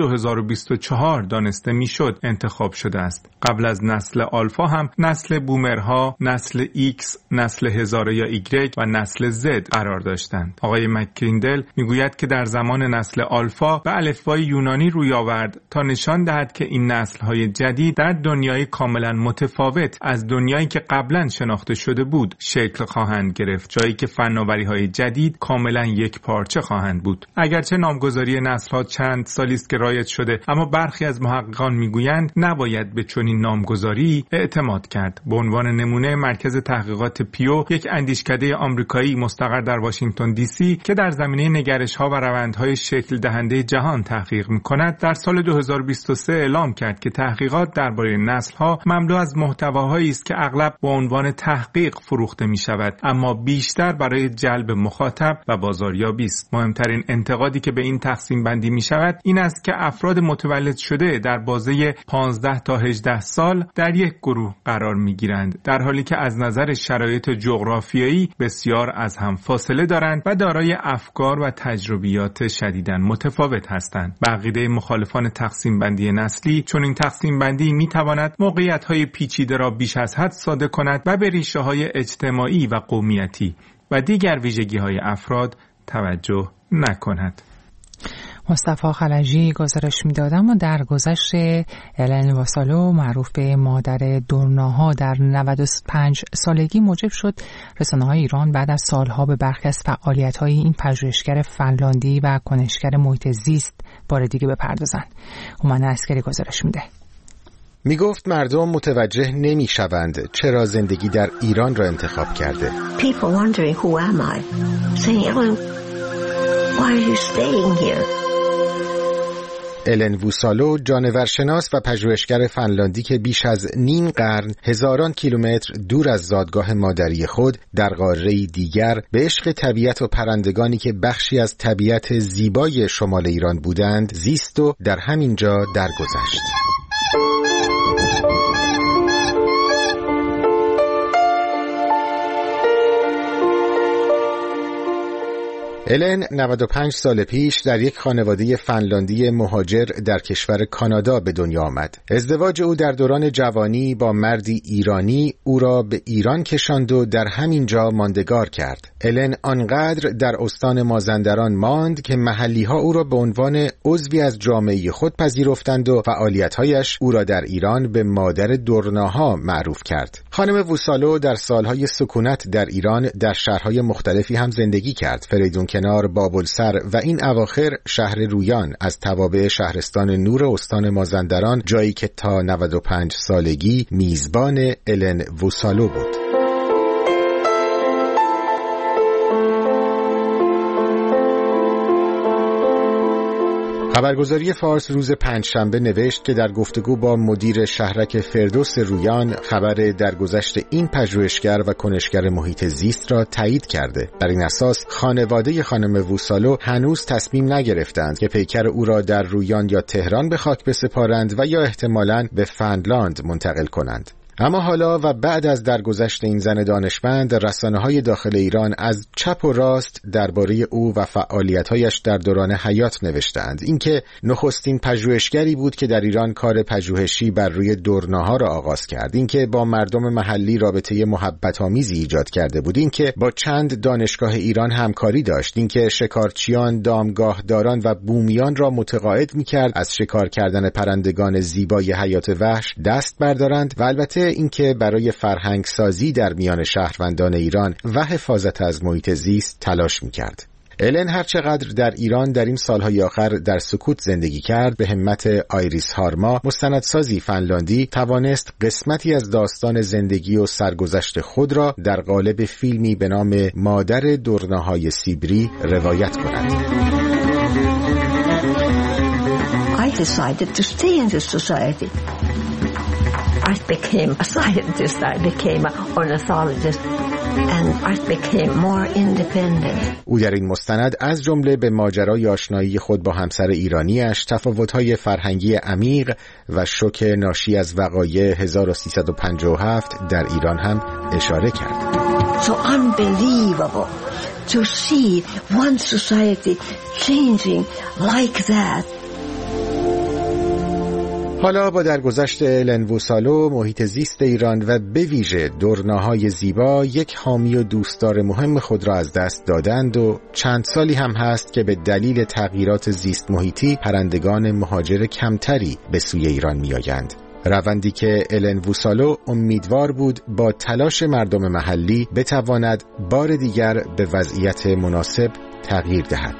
2024 دانسته میشد انتخاب شده است. قبل از نسل آلفا هم نسل بومرها، نسل ایکس، نسل هزاره یا ایگرگ و نسل زد قرار داشتند. آقای مک‌کریندل میگوید که در زمان نسل آلفا به الفبای یونانی روی آورد تا نشان دهد که این نسل‌های جدید در دنیای کاملا متفاوت از دنیایی که قبلا شناخته شده بود شکل خواهند گرفت، جایی که فناوری‌های جدید کاملا یک پارچه خواهند بود. اگرچه نامگذاری نسل‌ها چند سالی است که رایج شده، اما برخی از محققان میگویند نباید به چنین نامگذاری اعتماد کرد. به عنوان نمونه مرکز تحقیقات پیو، یک اندیشکده آمریکایی مستقر در واشنگتن دی سی که در زمینه نگرش‌ها و روندهای شکل دهنده جهان تحقیق می‌کند، در سال 2023 اعلام کرد که تحقیقات درباره نسل‌ها مملو از محتواهایی است که اغلب با عنوان تحقیق فروخته می‌شود، اما بیشتر برای جلب مخاطب و بازاریابی است. مهمترین انتقادی که به این تقسیم بندی می‌شود این است که افراد متولد شده در بازه 15 تا 18 سال در یک گروه قرار می‌گیرند، در حالی که از نظر شرایط جغرافیایی بسیار از هم فاصله دارند و دارای افکار و تجربیات شدیداً متفاوت هستند. به عقیده مخالفان تقسیم بندی نسلی، چون این تقسیم بندی می‌تواند موقعیت‌های پیچیده را بیش از حد ساده کند و به ریشه‌های اجتماعی و قومیتی و دیگر ویژگی‌های افراد توجه نکند. مصطفی خلجی گزارش می‌دادم و در گذشت الن واسالو معروف به مادر دورناها در 95 سالگی موجب شد رسانه‌های ایران بعد از سالها به برخی از فعالیت‌های این پژوهشگر فنلاندی و کنشگر محیط زیست بار دیگه بپردازند. هومن عسکری گزارش میده. می گفت مردم متوجه نمی شوند چرا زندگی در ایران را انتخاب کرده. People wondering who am I? Saying, Ellen, why are you staying here? الن ووسالو جانورشناس و پژوهشگر فنلاندی که بیش از نیم قرن هزاران کیلومتر دور از زادگاه مادری خود در قاره‌ای دیگر به عشق طبیعت و پرندگانی که بخشی از طبیعت زیبای شمال ایران بودند زیست و در همین جا درگذشت. الن 95 سال پیش در یک خانواده فنلاندی مهاجر در کشور کانادا به دنیا آمد. ازدواج او در دوران جوانی با مردی ایرانی او را به ایران کشاند و در همین جا ماندگار کرد. الن آنقدر در استان مازندران ماند که محلی‌ها او را به عنوان عضوی از جامعه خود پذیرفتند و فعالیت‌هایش او را در ایران به مادر دورناها معروف کرد. خانم ووسالو در سالهای سکونت در ایران در شهرهای مختلفی هم زندگی کرد. فریدون کنار، بابلسر و این اواخر شهر رویان از توابع شهرستان نور استان مازندران، جایی که تا 95 سالگی میزبان الن ووسالو بود. خبرگزاری فارس روز پنجشنبه نوشت که در گفتگو با مدیر شهرک فردوس رویان خبر درگذشت این پژوهشگر و کنشگر محیط زیست را تایید کرده. در این اساس خانواده خانم ووسالو هنوز تصمیم نگرفتند که پیکر او را در رویان یا تهران به خاک بسپارند و یا احتمالاً به فنلاند منتقل کنند. اما حالا و بعد از درگذشت این زن دانشمند، رسانه‌های داخل ایران از چپ و راست درباره او و فعالیت‌هایش در دوران حیات نوشتند. اینکه نخستین پژوهشگری بود که در ایران کار پژوهشی بر روی دورناها را آغاز کرد، اینکه با مردم محلی رابطه محبت‌آمیزی ایجاد کرده بود، اینکه با چند دانشگاه ایران همکاری داشت، اینکه شکارچیان، دامگاهداران و بومیان را متقاعد می‌کرد از شکار کردن پرندگان زیبای حیات وحش دست بردارند و البته اینکه برای فرهنگ سازی در میان شهروندان ایران و حفاظت از محیط زیست تلاش می‌کرد. الن هرچقدر در ایران در این سالهای آخر در سکوت زندگی کرد، به همت آیریس هارما، مستندسازی فنلاندی، توانست قسمتی از داستان زندگی و سرگذشت خود را در قالب فیلمی به نام مادر دورناهای سیبری روایت کند. I decided to stay in this society. I became a scientist, I became an ornithologist, and I became more independent. او در این مستند از جمله به ماجرای آشنایی خود با همسر ایرانیش، تفاوت‌های فرهنگی عمیق و شوک ناشی از وقایع 1357 در ایران هم اشاره کرد. So unbelievable to see one society changing like that. حالا با درگذشت الن ووسالو، محیط زیست ایران و به ویژه دورناهای زیبا یک حامی و دوستدار مهم خود را از دست دادند و چند سالی هم هست که به دلیل تغییرات زیست محیطی پرندگان مهاجر کمتری به سوی ایران می‌آیند. روندی که الن ووسالو امیدوار بود با تلاش مردم محلی بتواند بار دیگر به وضعیت مناسب تغییر دهد.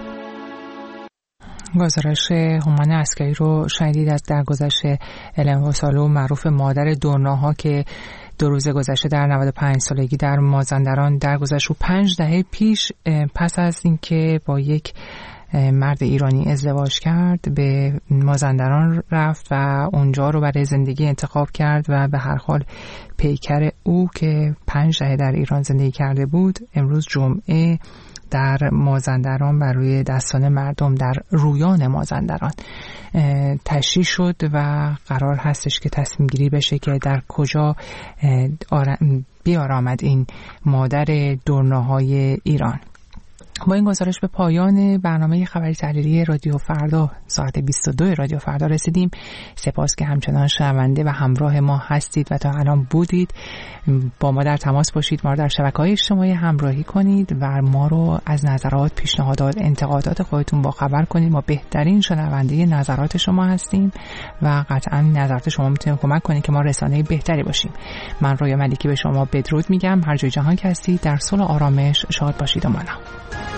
گزارش هومن عسکری رو شنیدید از درگذشت الن ووسالو، معروف مادر دورناها، که 2 روز گذشته در 95 سالگی در مازندران درگذشت و 5 دهه پیش پس از اینکه با یک مرد ایرانی ازدواج کرد به مازندران رفت و اونجا رو برای زندگی انتخاب کرد و به هر حال پیکر او که 5 دهه در ایران زندگی کرده بود امروز جمعه در مازندران بر روی دستان مردم در رویان مازندران تشییع شد و قرار هستش که تصمیم گیری بشه که در کجا بیارامد این مادر دورناهای ایران. با این گزارش به پایان برنامه خبری تحلیلی رادیو فردا ساعت 22 رادیو فردا رسیدیم. سپاس که همچنان شنونده و همراه ما هستید و تا الان بودید. با ما در تماس باشید، ما رو در شبکه‌های اجتماعی همراهی کنید و ما رو از نظرات، پیشنهادات، انتقادات خودتون با خبر کنید. ما بهترین شنونده نظرات شما هستیم و قطعا نظرات شما میتونه کمک کنه که ما رسانه بهتری باشیم. من رویا ملیکی به شما بدرود میگم. هر جای جهان که هستید در صلح و آرامش شاد باشید و مانا.